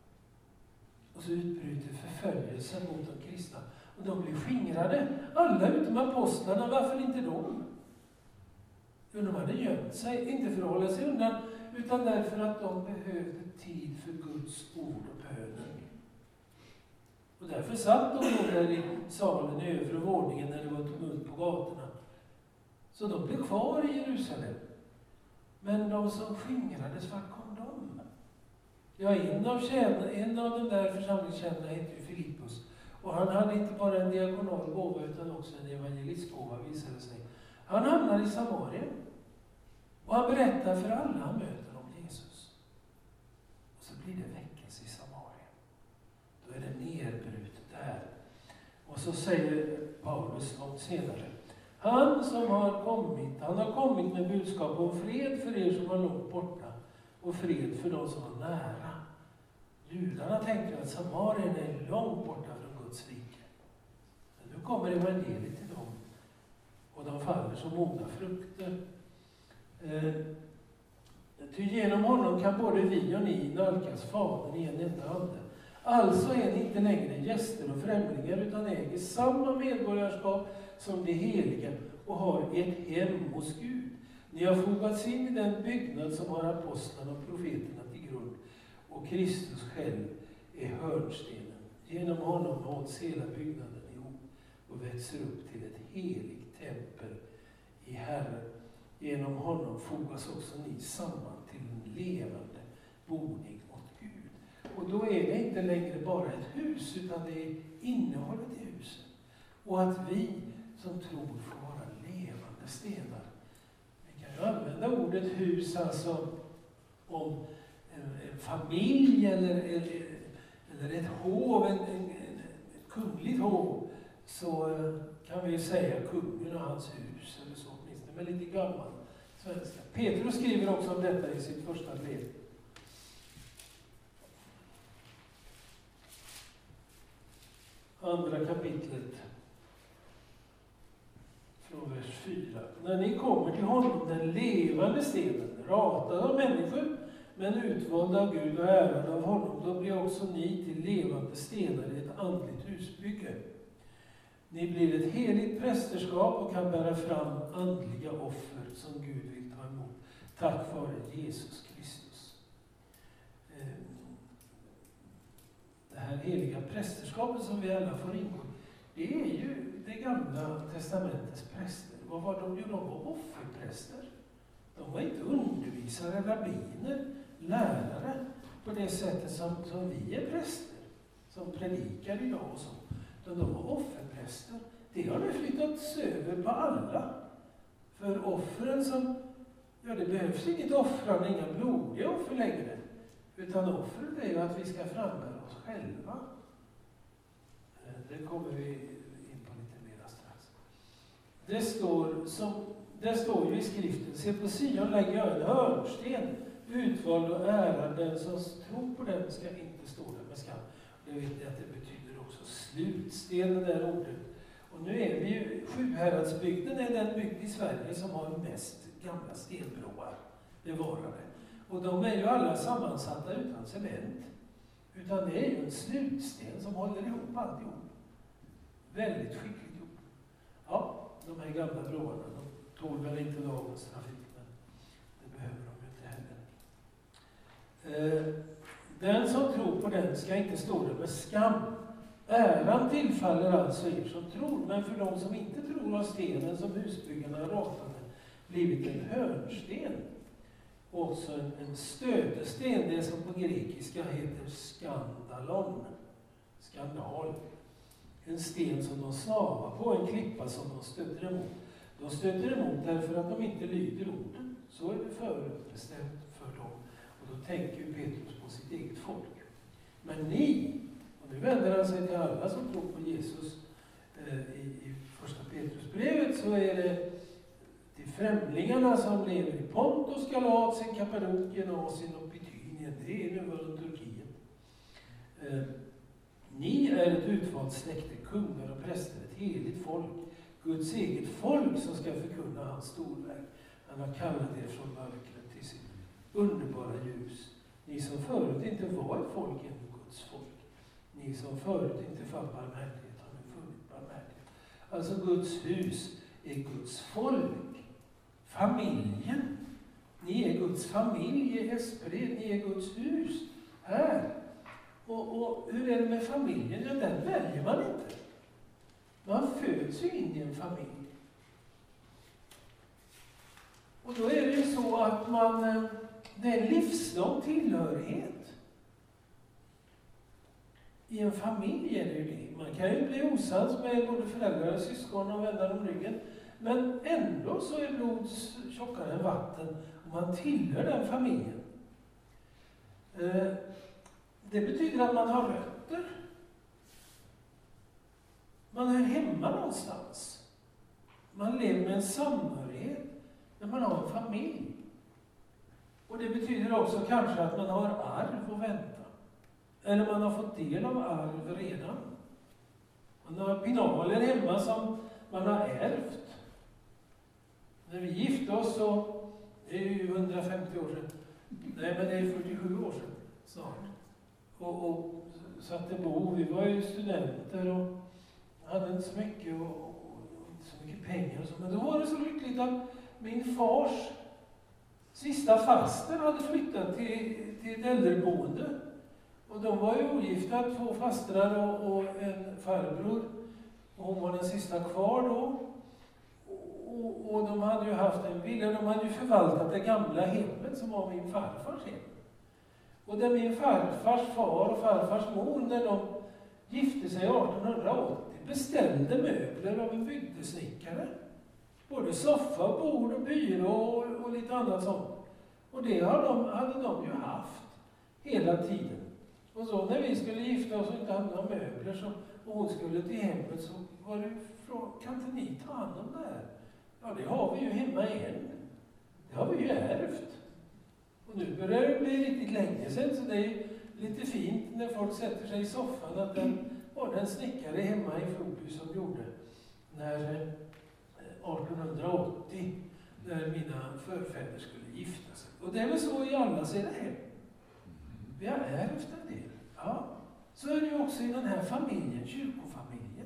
Och så utbryter förföljelsen mot de kristna. Och de blir skingrade. Alla utom apostlarna, varför inte de? Jo, de hade gömt sig, inte för att hålla sig undan, utan därför att de behövde tid för Guds ord och bönen. Och därför satt de där i salen i övre våningen när det var tumult på gatorna. Så de blev kvar i Jerusalem. Men de som skingrades, var kom de? Ja, en av, tjänar, en av de där församlingstjänarna hette ju Filippus. Och han hade inte bara en diakonal gåva utan också en evangelistgåva, visade sig. Han hamnar i Samarien. Och han berättar för alla han möter om Jesus. Och så blir det väckelse i Samarien. Då är det nedbrutet där. Och så säger Paulus långt senare: han som har kommit, han har kommit med budskap om fred för er som var långt borta och fred för de som var nära. Judarna tänker att Samarien är långt borta från Guds rike. Men nu kommer evangeliet till dem och de faller som mogna frukter. Eh, ty genom honom kan både vi och ni nalkas Fadern i en enda ande. Alltså är ni inte längre gäster och främlingar utan äger samma medborgarskap som de heliga och har ett hem hos Gud. Ni har fogats in i den byggnad som har apostlarna och profeterna till grund, och Kristus själv är hörnstenen. Genom honom hålls hela byggnaden ihop och växer upp till ett heligt tempel i Herren. Genom honom fogas också ni samman till en levande boning åt Gud. Och då är det inte längre bara ett hus, utan det är innehållet i huset. Och att vi som tror får vara levande stenar. Vi kan ju använda ordet hus alltså om en, en familj eller, eller, eller ett hov, en, en, ett kungligt hov. Så kan vi säga kungen och hans hus eller så, åtminstone med lite gammal svenska. Petrus skriver också om detta i sitt första brev. Andra kapitlet från vers fyra. När ni kommer till honom, den levande stenen, ratad av människor, men utvald av Gud och ärad av honom, då blir också ni till levande stenar i ett andligt husbygge. Ni blir ett heligt prästerskap och kan bära fram andliga offer som Gud vill ta emot, tack vare Jesus Kristus. Det här heliga prästerskapet som vi alla får ingå, det är ju det gamla testamentets präster. Vad var de? Jo, de var offerpräster. De var inte undervisare, rabbiner, lärare på det sättet som, som vi är präster, som predikar idag och så. De, de var offerpräster. Det har nu flyttats över på alla. För offren som, ja det behövs inget offrande, inga blodiga offer längre. Utan offret är ju att vi ska frambära oss själva. Det kommer vi in på lite mer strax. Det står, som, det står ju i skriften: se på Sion lägger jag en hörnsten, utvald och ärad, den som tror på den ska inte stå där med skam. Jag vet att det betyder också slutsten, det där ordet. Och nu är vi ju, Sjuhäradsbygden är den bygd i Sverige som har mest gamla stenbroar bevarade. Och de är ju alla sammansatta utan cement. Utan det är ju en slutsten som håller ihop alltihop. Väldigt skickligt gjort. Ja, de här gamla broarna, de tål väl inte dagens trafik, men det behöver de ju inte heller. Eh, den som tror på den ska inte stå där med skam. Äran tillfaller alltså er som tror, men för de som inte tror har stenen som husbyggarna ratade blivit en hörnsten. Och också en, en stötesten, det som på grekiska heter skandalon. Skandal. En sten som de snavar på, en klippa som de stöter emot. De stöter emot därför att de inte lyder orden. Så är det förutbestämt för dem. Och då tänker ju Petrus på sitt eget folk. Men ni, och nu vänder han sig till alla som tror på Jesus eh, i, i första Petrusbrevet, så är det till främlingarna som lever i Pontus, Galatien, Kappadokien, Asien och Bitynien. Det är nuvarande Turkiet. Eh, ni är ett utvalt släkte, kungar och präster, ett heligt folk, Guds eget folk som ska förkunna hans storverk. Han har kallat er från mörkret till sitt underbara ljus. Ni som förut inte var ett folk är nu Guds folk. Ni som förut inte fann barmhärtighet har nu funnit barmhärtighet. Alltså Guds hus är Guds folk. Familjen. Ni är Guds familj i Hespred. Ni är Guds hus här. Och, och hur är det med familjen? Ja, den väljer man inte. Man föds ju in i en familj. så att man, det är livslång tillhörighet. I en familj är det ju det. Man kan ju bli osams med både föräldrar och syskon och vänner om ryggen. Men ändå så är blod tjockare än vatten och man tillhör den familjen. Det betyder att man har rötter. Man hör hemma någonstans. Man lever med en samhörighet när man har en familj. Och det betyder också kanske att man har arv att vänta. Eller man har fått del av arv redan. Man har pinaler hemma som man har ärvt. När vi gifte oss så, det är ju hundrafemtio år sedan. Nej, men det är fyrtiosju år sedan snart. Och, och satte bo, vi var ju studenter och hade inte så mycket och, och inte så mycket pengar och så. Men då var det så lyckligt att min fars sista faster hade flyttat till, till ett äldreboende. Och de var ju ogifta, två fastrar och, och en farbror. Och hon var den sista kvar då. Och, och de hade ju haft en villa, de hade ju förvaltat det gamla hemmet som var min farfars hem. Och där min farfars far och farfars mor, när de gifte sig artonhundraåttio, beställde möbler av en bygdesnickare. Både soffa, bord och byrå och, och lite annat sånt. Och det hade de, hade de ju haft hela tiden. Och så när vi skulle gifta oss och inte hade några möbler så, och hon skulle till hemmet, så var det från, kan inte ni ta hand om det här? Ja, det har vi ju hemma än. Det har vi ju ärvt. Och nu börjar det bli riktigt länge sedan, så det är lite fint när folk sätter sig i soffan att den var den snickare hemma i Floby som gjorde när artonhundraåttio, när mina förfäder skulle gifta sig. Och det är väl så i alla sina hem. Vi har ärvt en del. Ja, så är det ju också i den här familjen, kyrkofamiljen.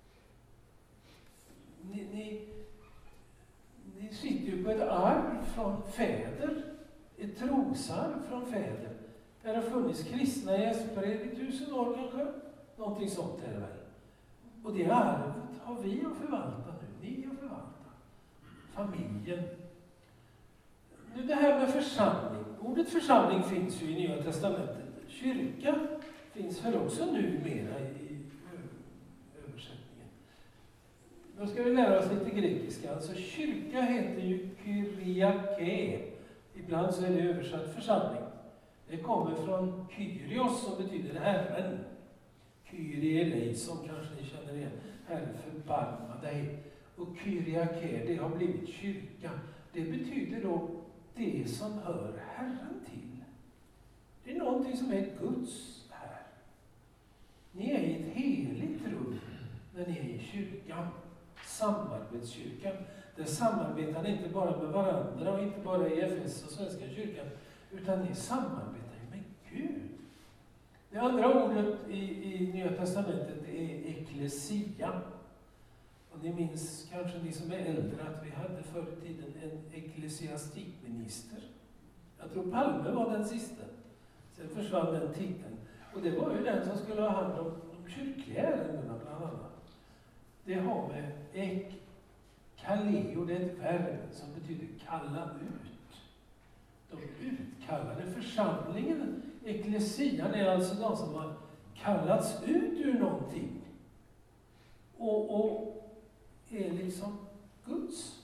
Ni, ni, ni sitter ju på ett arv från fäder, ett trosarv från fäder. Det har funnits kristna i Espered i tusen år kanske, någonting sånt är det väl. Och det arvet har vi att förvalta nu, ni att förvalta. Familjen. Nu det här med församling. Ordet församling finns ju i Nya Testamentet. Kyrka finns väl också numera i översättningen. Då ska vi lära oss lite grekiska. Alltså kyrka heter ju kyriake. Ibland så är det översatt församling. Det kommer från kyrios som betyder Herren. Kyrie eleison kanske ni känner igen. Herre förbarma dig. Och kyriake, det har blivit kyrka. Det betyder då det som hör Herren till. Det är någonting som är Guds här. Ni är i ett heligt rum när ni är i kyrkan. Samarbetskyrkan. Där samarbetar ni inte bara med varandra och inte bara i F S och Svenska kyrkan, utan ni samarbetar ju med Gud. Det andra ordet i, i Nya Testamentet är eklesia. Och ni minns kanske ni som är äldre att vi hade förr i tiden en ecklesiastikminister. Jag tror Palme var den sista. Sen försvann den titeln. Och det var ju den som skulle ha hand om de kyrkliga ärendena bland annat. Det har med ek, kaleo, det är ett verb som betyder kalla ut. De utkallade församlingen, eklesian, är alltså de som har kallats ut ur någonting. Och, och är liksom Guds.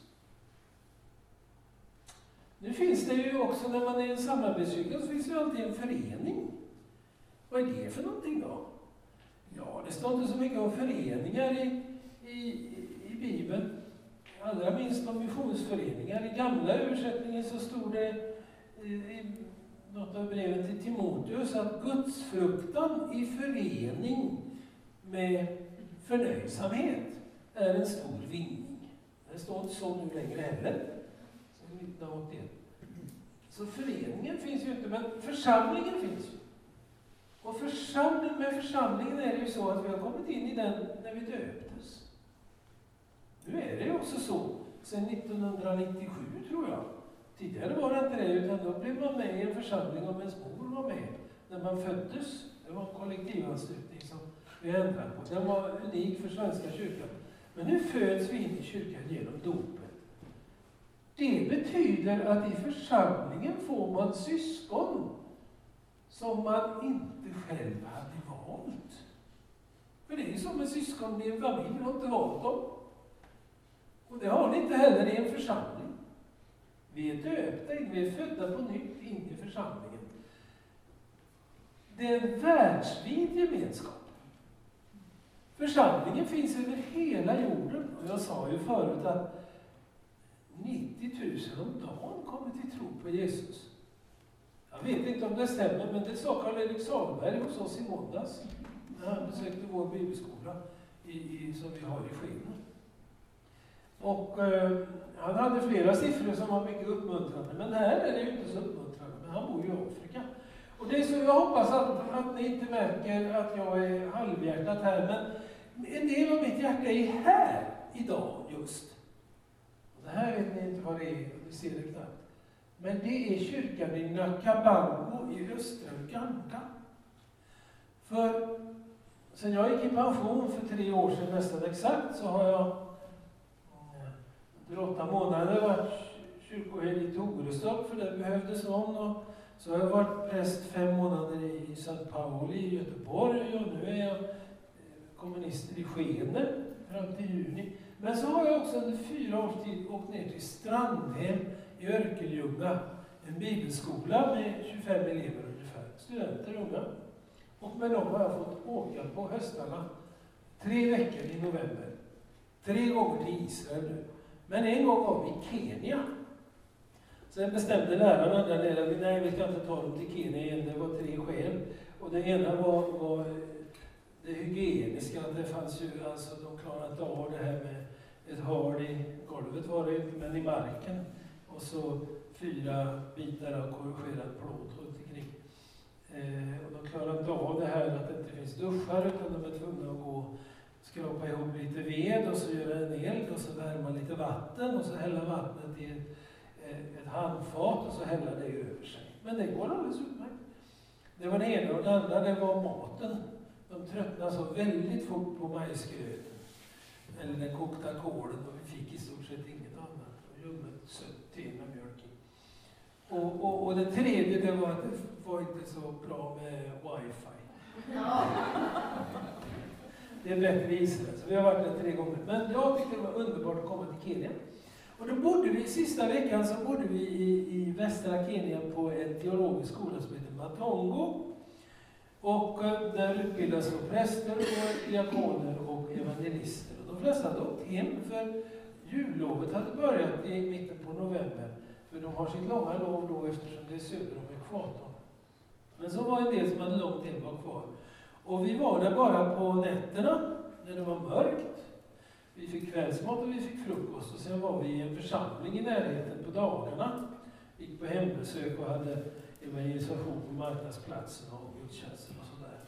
Nu finns det ju också, när man är en samarbetskyrka, så finns det ju alltid en förening. Vad är det för någonting då? Ja, det står inte så mycket om föreningar i, i, i Bibeln. Allra minst om missionsföreningar. I gamla översättningen så stod det i, i något av breven till Timoteus att gudsfruktan i förening med förnöjsamhet är en stor vinning. Det står inte så nu längre heller. Som nittonhundraåttioett. Så föreningen finns ju inte, men församlingen finns ju. Och församling, med församlingen är det ju så att vi har kommit in i den när vi döptes. Nu är det ju också så, sedan nittonhundranittiosju tror jag. Tidigare var det inte det, utan då blev man med i en församling om ens mor var med. När man föddes, det var en kollektivanslutning som vi ändrade på. Den var unik för Svenska kyrkan. Men nu föds vi in i kyrkan genom dopet. Det betyder att i församlingen får man syskon som man inte själv hade valt. För det är ju som en syskon i en familj, man har inte valt dem. Och det har ni inte heller i en församling. Vi är döpta in, vi är födda på nytt in i församlingen. Det är en världsvid gemenskap. Församlingen finns över hela jorden. Och jag sa ju förut att nittio tusen om dagen kommer till tro på Jesus. Jag vet inte om det stämmer, men det sa Karl-Erik Salberg hos oss i måndags. När han besökte vår bibelskola i, i, som vi har i Skene. Och eh, han hade flera siffror som var mycket uppmuntrande. Men här är det ju inte så uppmuntrande. Men han bor ju i Afrika. Och det är så jag hoppas att, att ni inte märker att jag är halvhjärtat här. Men en del av mitt hjärta är här idag just. Och det här vet ni inte vad det är. Vi ser det knappt. Men det är kyrkan i Nakabango i östra Uganda. För sen jag gick i pension för tre år sedan nästan exakt så har jag under åtta månader varit kyrkoherde i Torestorp för det behövdes någon. Och så har jag varit präst fem månader i Sankt Pauli i Göteborg och nu är jag kommunister i Skene fram till juni. Men så har jag också under fyra års tid åkt ner till Strandhem i Örkelljunga, en bibelskola med tjugofem elever ungefär, studenter unga. Och med dem har jag fått åka på höstarna tre veckor i november. Tre gånger till Israel nu. Men en gång var vi i Kenya. Sen bestämde lärarna där nere, nej vi ska inte ta dem till Kenya igen, det var tre skäl. Och det ena var, var det hygieniska, det fanns ju, alltså de klarade inte av det här med ett hål i golvet var det inte, men i marken. Och så fyra bitar av korrigerad plåt runt omkring. Eh, och de klarar inte av det här att det inte finns duschar utan de är tvungna att gå och skrapa ihop lite ved och så göra en eld och så värma lite vatten och så hälla vattnet i ett, ett handfat och så hälla det över sig. Men det går alldeles utmärkt. Det var det ena och det andra, det var maten. De tröttnade så väldigt fort på majsgröten. Eller den kokta kålen och vi fick i stort sett inget annat. Och ljummet sött te med mjölk i. Och, och, och det tredje det var att det var inte så bra med wifi. Ja. Det är bättre i Israel, så vi har varit där tre gånger. Men jag tyckte det var underbart att komma till Kenya. Och då bodde vi, sista veckan så bodde vi i, i västra Kenya på en teologisk skola som heter Matongo. Och eh, där utbildas då präster och diakoner och evangelister. Och de flesta hade åkt hem för jullovet hade börjat i mitten på november. För de har sitt långa lov då eftersom det är söder om ekvatorn. Men så var en del som hade långt hem var kvar. Och vi var där bara på nätterna när det var mörkt. Vi fick kvällsmat och vi fick frukost. Och sen var vi i en församling i närheten på dagarna. Vi gick på hembesök och hade evangelisation på marknadsplatsen och gudstjänsten och sådär.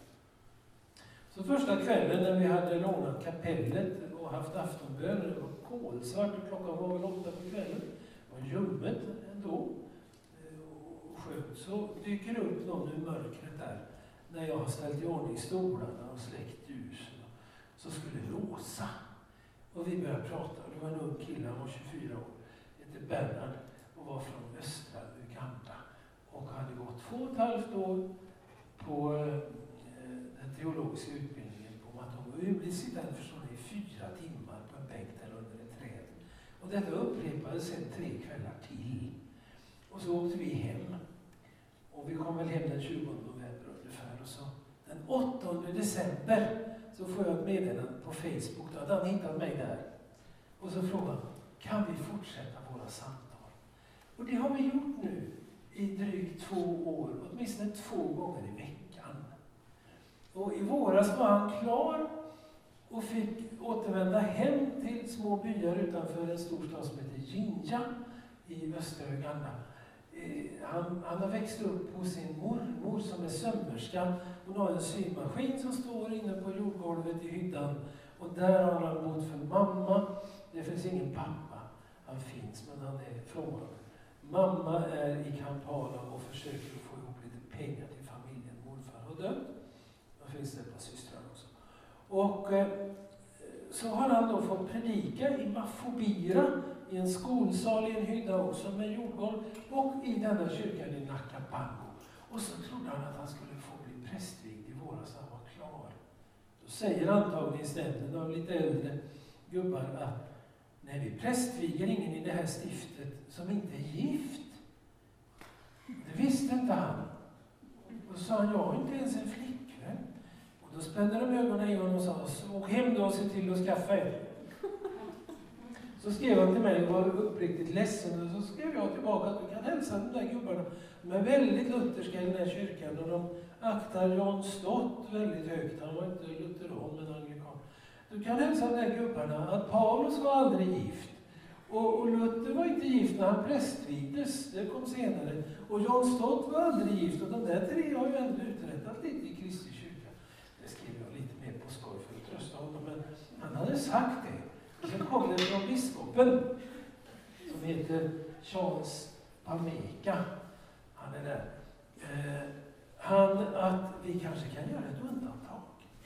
Så första kvällen när vi hade lånat kapellet och haft aftonbön, det var kolsvart och klockan var väl åtta på kvällen. Det var ljummet ändå. Och skönt så dyker det upp någon ur mörkret där. När jag har ställt i ordning stolarna och släckt ljusen. Så skulle det låsa. Och vi började prata. Det var en ung kille, han var tjugofyra år. Hette Bernhard och var från östra Uganda. Och hade gått två och ett halvt år på eh, den teologiska utbildningen på Matongo. Vi blev sittande förstår ni, i fyra timmar på en bänk där under ett träd. Och detta upprepades sen tre kvällar till. Och så åkte vi hem. Och vi kom väl hem den tjugonde november ungefär. Och så den åttonde december så får jag ett meddelande på Facebook. Då hade han hittat mig där. Och så frågade han, kan vi fortsätta våra samtal? Och det har vi gjort nu i drygt två år. Åtminstone två gånger i veckan. Och i våras var han klar och fick återvända hem till små byar utanför en stor stad som heter Jinja i östra Uganda. Han, han har växt upp hos sin mormor som är sömmerska. Hon har en symaskin som står inne på jordgolvet i hyddan. Och där har han bott för mamma. Det finns ingen pappa. Han finns, men han är frånvarande. Mamma är i Kampala och försöker få ihop lite pengar till familjen. Morfar har dött. Då finns det ett par systrar också. Och eh, så har han då fått predika i Mafobira i en skolsal i en hydda också med jordgolv och i denna kyrkan i Nakapango. Och så trodde han att han skulle få bli prästvigd i våras när han var klar. Då säger antagningsnämnden av lite äldre gubbar att nej, vi prästviger ingen i det här stiftet som inte är gift. Det visste inte han. Och så sa han, jag har inte ens en flickvän. Och då spände de ögonen i honom och sa, åk hem då och se till att skaffa er. Så skrev han till mig och var uppriktigt ledsen. Och så skrev jag tillbaka att du kan hälsa de där gubbarna. De är väldigt lutherska i den här kyrkan och de aktar John Stott väldigt högt. Han var inte lutheran men anglikan. Du kan hälsa de där gubbarna att Paulus var aldrig gift. Och, och Luther var inte gift när han prästvigdes, det kom senare. Och John Stott var aldrig gift och de där tre har ju ändå uträttat lite i Kristi kyrka. Det skrev jag lite mer på skoj för att trösta honom, men han hade sagt det. Och sen kom det från biskopen som heter Charles Pameka. Han är där. Eh, han att vi kanske kan göra ett undantag.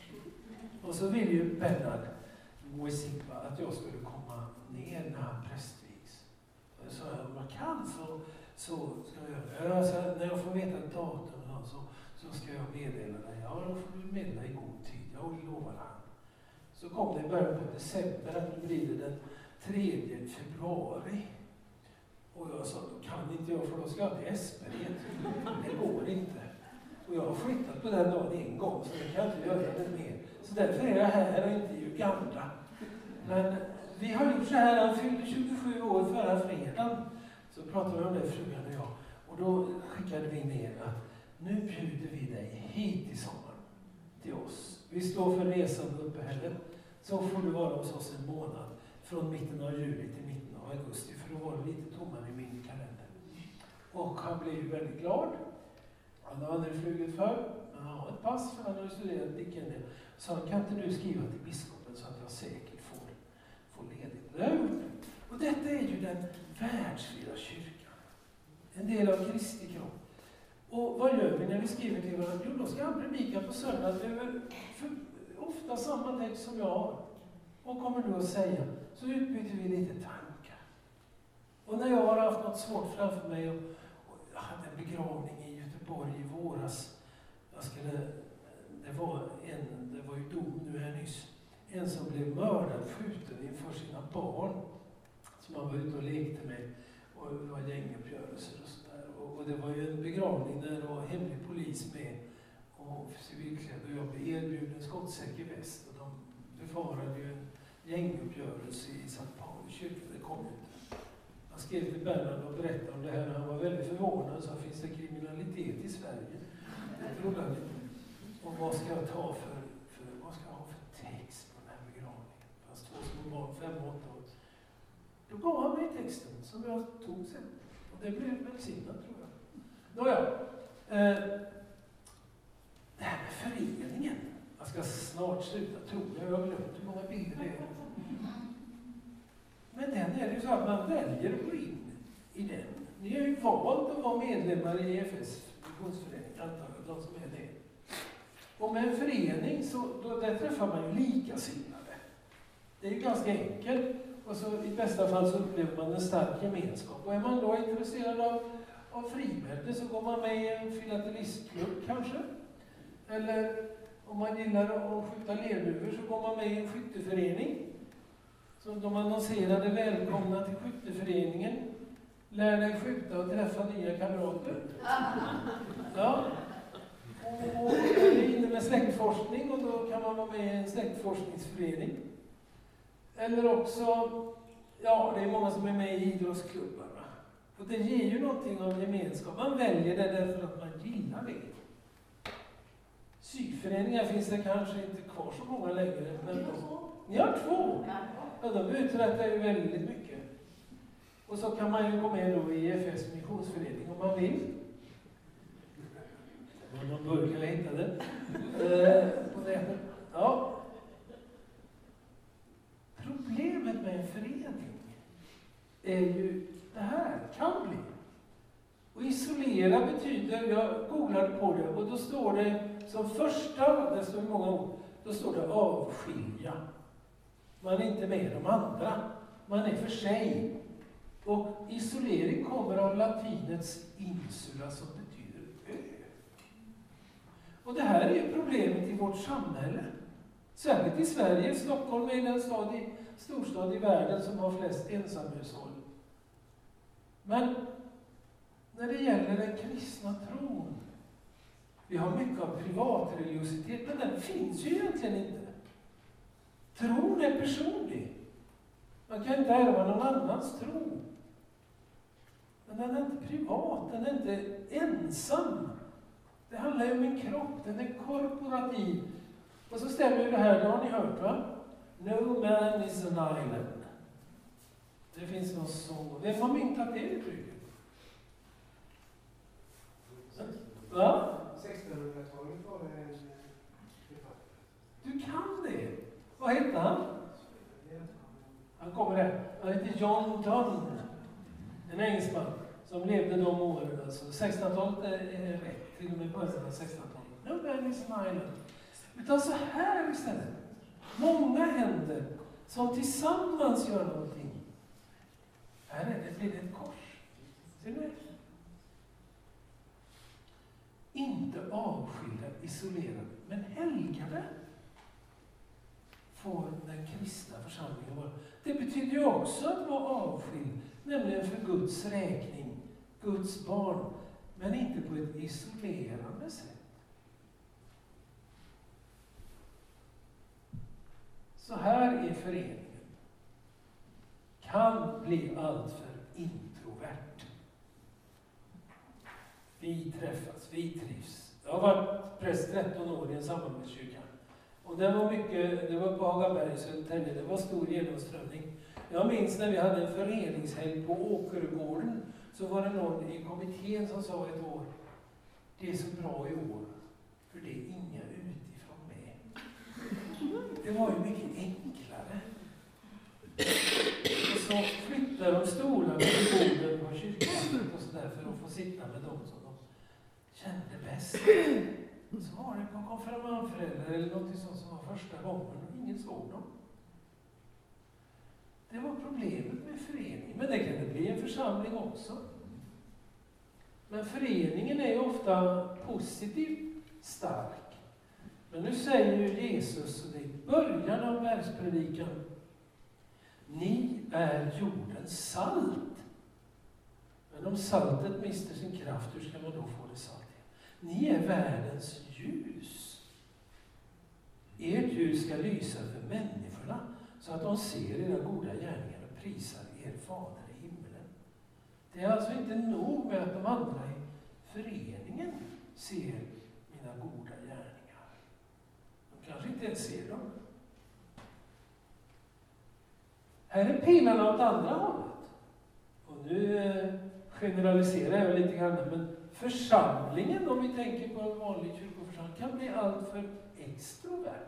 Och så vill ju Bernard Mwesipa att jag skulle komma ner när han prästvigs. Och så om jag kan så, så ska jag göra alltså, när jag får veta ett datum så, så ska jag meddela dig. Ja, då får du meddela i god tid. Jag lovar han. Så kom det i början på december att nu blir det den tredje februari. Och jag sa, då kan inte jag för då ska jag till Espered. Det går inte. Och jag har flyttat på den dagen en gång så jag kan inte göra det mer. Så därför är jag här och inte i Uganda. Men vi har gjort så här, han fyllde tjugosju år förra fredagen. Så pratade vi om det, frugan och jag. Och då skickade vi ner att nu bjuder vi dig hit i sommar till oss. Vi står för resan uppehället. Så får du vara hos oss en månad. Från mitten av juli till mitten av augusti. För då var det lite tommare i min kalender. Och han blev ju väldigt glad. Han hade aldrig flugit för. Men han har ett pass för han har studerat Dickene. Så han kan inte du skriva till biskopen så att jag säkert får, får ledigt. Det har jag gjort. Och detta är ju den världsvida kyrkan. En del av Kristi kropp. Och vad gör vi när vi skriver till varandra? Jo, då ska han predika på söndag över ofta samma text som jag har. Och kommer du att säga, så utbyter vi lite tankar. Och när jag har haft något svårt framför mig och, och jag hade en begravning i Göteborg i våras. Jag skulle, det var en, det var ju dom nu här nyss. En som blev mördad, skjuten inför sina barn. Som han var ute och lekte med. Och det var gänguppgörelser och sådär. Och, och det var ju en begravning där det var hemlig polis med. Och civilklädd. Och jag blev erbjuden en skottsäck i väst. Och de befarade ju en gänguppgörelse i Sankt Pauli kyrka. Det kom inte. Han skrev till Bernard och berättade om det här. Han var väldigt förvånad. Så finns det kriminalitet i Sverige? Det trodde han inte. Och vad ska jag ta för, för, vad ska jag ha för text på den här begravningen? Fast två små barn, fem och åtta år. Då gav han mig texten som jag tog sen. Och det blev välsignat, tror jag. Nåja. Eh, det här med föreningen. Jag ska snart sluta, tror jag. Jag har glömt hur många bilder det är. Men den är det ju så att man väljer att gå in i den. Ni är ju valt att vara medlemmar i E F S missionsförening, antar jag, de som är det. Och med en förening så då, där träffar man ju likasinnade. Det är ju ganska enkelt. Och så i bästa fall så upplever man en stark gemenskap. Och är man då intresserad av, av frimärke så går man med i en filatelistklubb kanske. Eller om man gillar att skjuta lerduvor så går man med i en skytteförening. Så de annonserade välkomna till skytteföreningen. Lär dig skjuta och träffa nya kamrater. Ja. Och, och är inne med släktforskning och då kan man vara med i en släktforskningsförening. Eller också, ja, det är många som är med i idrottsklubbar. Och det ger ju någonting av gemenskap. Man väljer det därför att man gillar det. Syföreningar finns det kanske inte kvar så många längre. Men de, ni har två. Ja, de uträttar ju väldigt mycket. Och så kan man ju gå med då i E F S missionsförening om man vill. Det var någon burk jag hittade. Eh, på nätet. Ja. Problemet med en förening är ju det här, kan bli. Och isolera betyder, jag googlade på det och då står det som första, det står många ord, då står det avskilja. Man är inte med de andra, man är för sig. Och isolering kommer av latinets insula som betyder ö. Och det här är problemet i vårt samhälle. Särskilt i Sverige. Stockholm är den stad i, storstad i världen som har flest ensamhushåll. Men när det gäller den kristna tron, vi har mycket av privatreligiositet, men den finns ju egentligen inte. Tron är personlig. Man kan inte ärva någon annans tro. Men den är inte privat, den är inte ensam. Det handlar ju om en kropp, den är korporativ. Och så stämmer ju det här, det har ni hört va? No man is an island. Det finns någon så. Vem har myntat det uttrycket? Va? sextonhundratalet var det en författare. Du kan det. Vad heter han? Han kommer här. Han heter John Donne. En engelsman som levde de åren. Alltså sextonhundratalet är rätt. Till och med början av sextonhundratalet. No man is an island. Utan så här istället. Många händer som tillsammans gör någonting. Här är det, blir det ett kors. Ser ni? Inte avskilda, isolerade, men helgade får den kristna församlingen vara. Det betyder ju också att vara avskild, nämligen för Guds räkning, Guds barn, men inte på ett isolerande sätt. Så här är föreningen. Kan bli alltför introvert. Vi träffas, vi trivs. Jag har varit präst tretton år i en samarbetskyrka. Och det var mycket, det var på Hagaberg, Södertälje, det var stor genomströmning. Jag minns när vi hade en föreningshelg på Åkergården, så var det någon i kommittén som sa ett år, det är så bra i år, för det är inga utifrån med. Det var ju mycket enklare. Och så flyttade de stolarna till borden på kyrkan och så där för att få sitta med dem som de kände bäst. Så var det på konfirmandföräldrar eller något sånt som var första gången och ingen såg dem. Det var problemet med föreningen. Men det kan det bli en församling också. Men föreningen är ju ofta positivt stark. Men nu säger ju Jesus, och det är i början av bergspredikan, ni är jordens salt. Men om saltet mister sin kraft, hur ska man då få det salt igen? Ni är världens ljus. Ert ljus ska lysa för människorna, så att de ser era goda gärningar och prisar er fader i himmelen. Det är alltså inte nog med att de andra i föreningen ser mina goda gärningar. De kanske inte ens ser dem. Här är pilarna åt andra hållet. Och nu eh, generaliserar jag lite grann, men församlingen, om vi tänker på en vanlig kyrkoförsamling, kan bli alltför extrovert.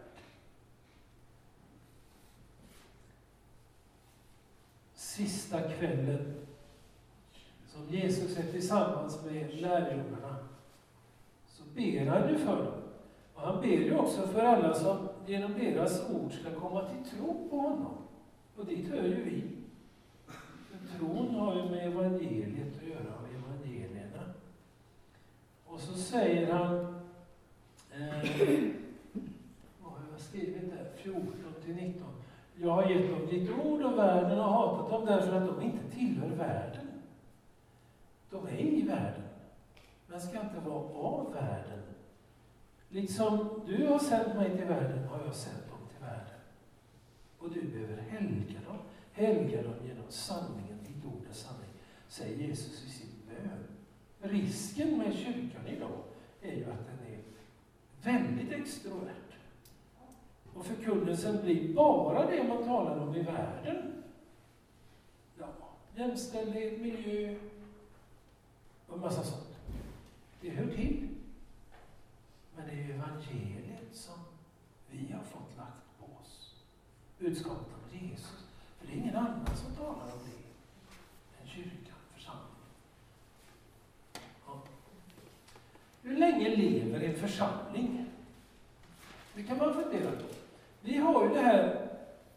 Sista kvällen som Jesus är tillsammans med lärjungarna, så ber han ju för dem. Och han ber ju också för alla som genom deras ord ska komma till tro på honom. Och dit hör ju vi. För tron har ju med evangeliet att göra, av evangelierna. Och så säger han, eh, vad har jag skrivit där, fjorton till nitton. Jag har gett dem ditt ord och världen har hatat dem därför att de inte tillhör världen. De är i världen, men ska inte vara av världen. Liksom du har sänt mig till världen har jag sänt dem till världen. Och du behöver helga dem. Helga dem genom sanningen, ditt ord är sanning, säger Jesus i sin bön. Risken med kyrkan idag är ju att den är väldigt extrovert. Och förkunnelsen blir bara det man talar om i världen. Ja, jämställdhet, miljö och massa sånt. Det hör till. Men det är ju evangeliet som vi har fått lagt på oss. Budskapet om Jesus. För det är ingen annan som talar om det än kyrkan, församlingen. Ja. Hur länge lever en församling? Det kan man fundera på. Vi har ju det här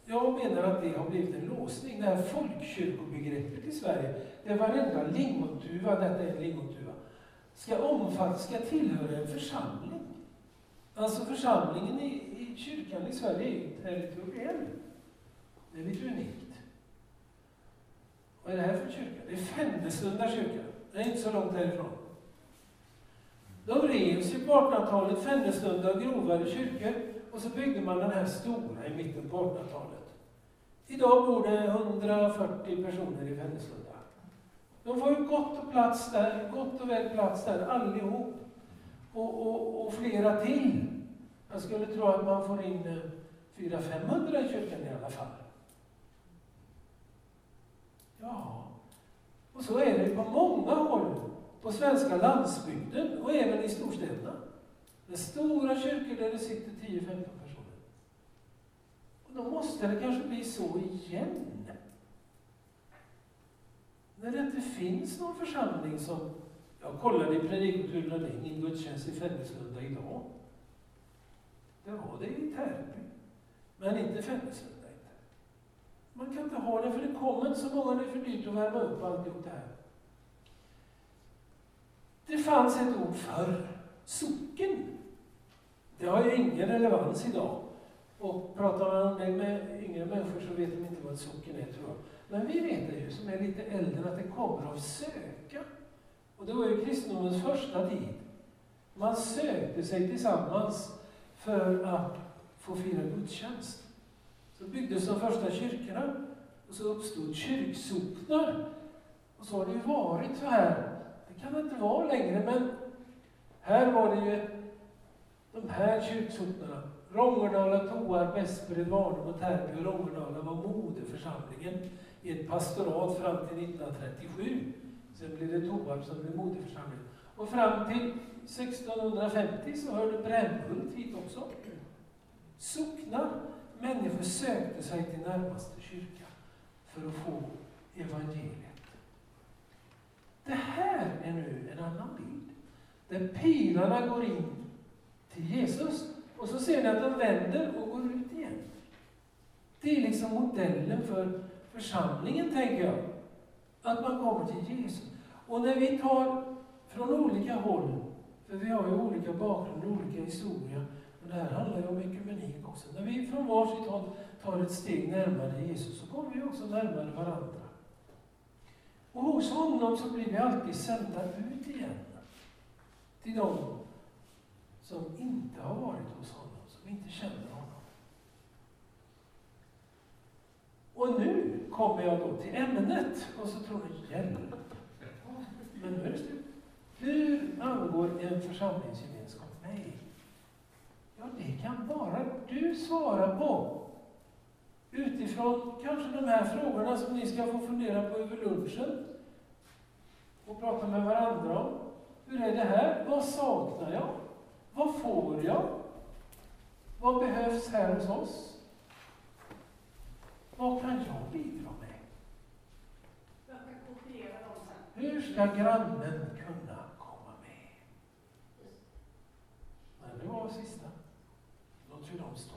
Jag menar att det har blivit en låsning. Det här folkkyrkobegreppet i Sverige, det är varenda lingontuva, detta är en lingontuva, ska omfatta, ska tillhöra en församling. Alltså församlingen i, i kyrkan i Sverige är territoriell. Det är lite unikt. Vad är det här för kyrka? Det är Fändeslunda kyrka. Det är inte så långt härifrån. De revs ju på artonhundratalet, Fändeslunda och grovare kyrkor, och så byggde man den här stora i mitten på artonhundratalet. Idag bor det hundrafyrtio personer i Fändeslunda. De får ju gott och, plats där, gott och väl plats där allihop. Och, och, och flera till. Jag skulle tro att man får in fyra till femhundra i kyrkan i alla fall. Ja, och så är det på många håll på svenska landsbygden och även i storstäderna. Det är stora kyrkor där det sitter tio till femton personer. Och då måste det kanske bli så igen. När det inte finns någon församling som... Jag kollade i predikoturen, det är ingen gudstjänst i Fändeslunda idag. Det var det i Täby. Men inte Fändeslunda inte. Man kan inte ha det, för det kommer inte så många, det är för dyrt att värma upp alltihop det här. Det fanns ett ord för socken. Det har ju ingen relevans idag. Och pratar man om det med yngre människor så vet de inte vad ett socken är, tror jag. Men vi vet det ju, som är lite äldre, att det kommer av söka. Och det var ju kristendomens första tid. Man sökte sig tillsammans för att få fira gudstjänst. Så byggdes de första kyrkorna och så uppstod kyrksocknar. Och så har det ju varit så här. Det kan det inte vara längre, men här var det ju de här kyrksocknarna. Rångedala, Toarp, Bespered, Varnum och Täby och Rångedala var moderförsamlingen i ett pastorat fram till nittonhundratrettiosju. Sen blev det Toarp som blev moderförsamling. Och fram till sextonhundrafemtio så hörde Brännhult hit också. Socknar. Människor sökte sig till närmaste kyrka för att få evangeliet. Det här är nu en annan bild. Där pilarna går in till Jesus och så ser ni att de vänder och går ut igen. Det är liksom modellen för församlingen, tänker jag. Att man kommer till Jesus. Och när vi tar från olika håll, för vi har ju olika bakgrund, olika historia, och det här handlar ju om ekumenik också. När vi från varsitt håll tar ett steg närmare Jesus så kommer vi också närmare varandra. Och hos honom så blir vi alltid sända ut igen. Till dem som inte har varit hos honom, som inte känner honom. Och nu kommer jag då till ämnet, och så tror ni, hjälp. Men nu är det slut. Hur angår en församlingsgemenskap mig? Ja, det kan bara du svara på. Utifrån kanske de här frågorna som ni ska få fundera på över lunchen. Och prata med varandra om. Hur är det här? Vad saknar jag? Vad får jag? Vad behövs här hos oss? Vad kan jag bidra med? Jag ska kopiera dem sen. Hur ska grannen kunna komma med? Men det var sista. Låt ju dem stå.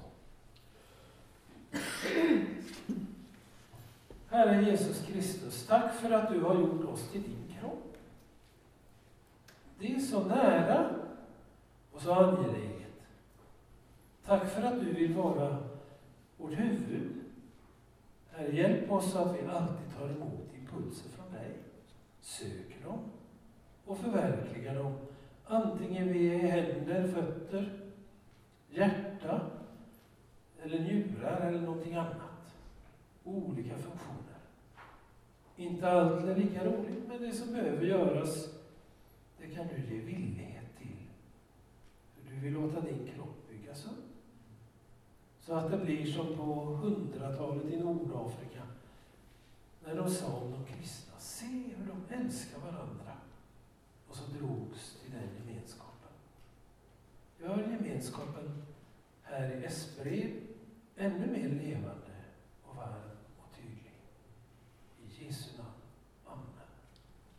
Herre Jesus Kristus, tack för att du har gjort oss till din kropp. Det är så nära och så angeläget. Tack för att du vill vara vårt huvud. Herre, hjälp oss att vi alltid tar emot impulser från dig. Söker dem och förverkligar dem. Antingen vi är händer, fötter, hjärta eller njurar eller någonting annat. Olika funktioner. Inte allt är lika roligt, men det som behöver göras, det kan du ge villighet till. För du vill låta din kropp byggas upp. Så att det blir som på hundratalet i Nordafrika. När de sa om de kristna, se hur de älskar varandra. Och så drogs till den gemenskapen. Gör gemenskapen här i Esbred ännu mer levande.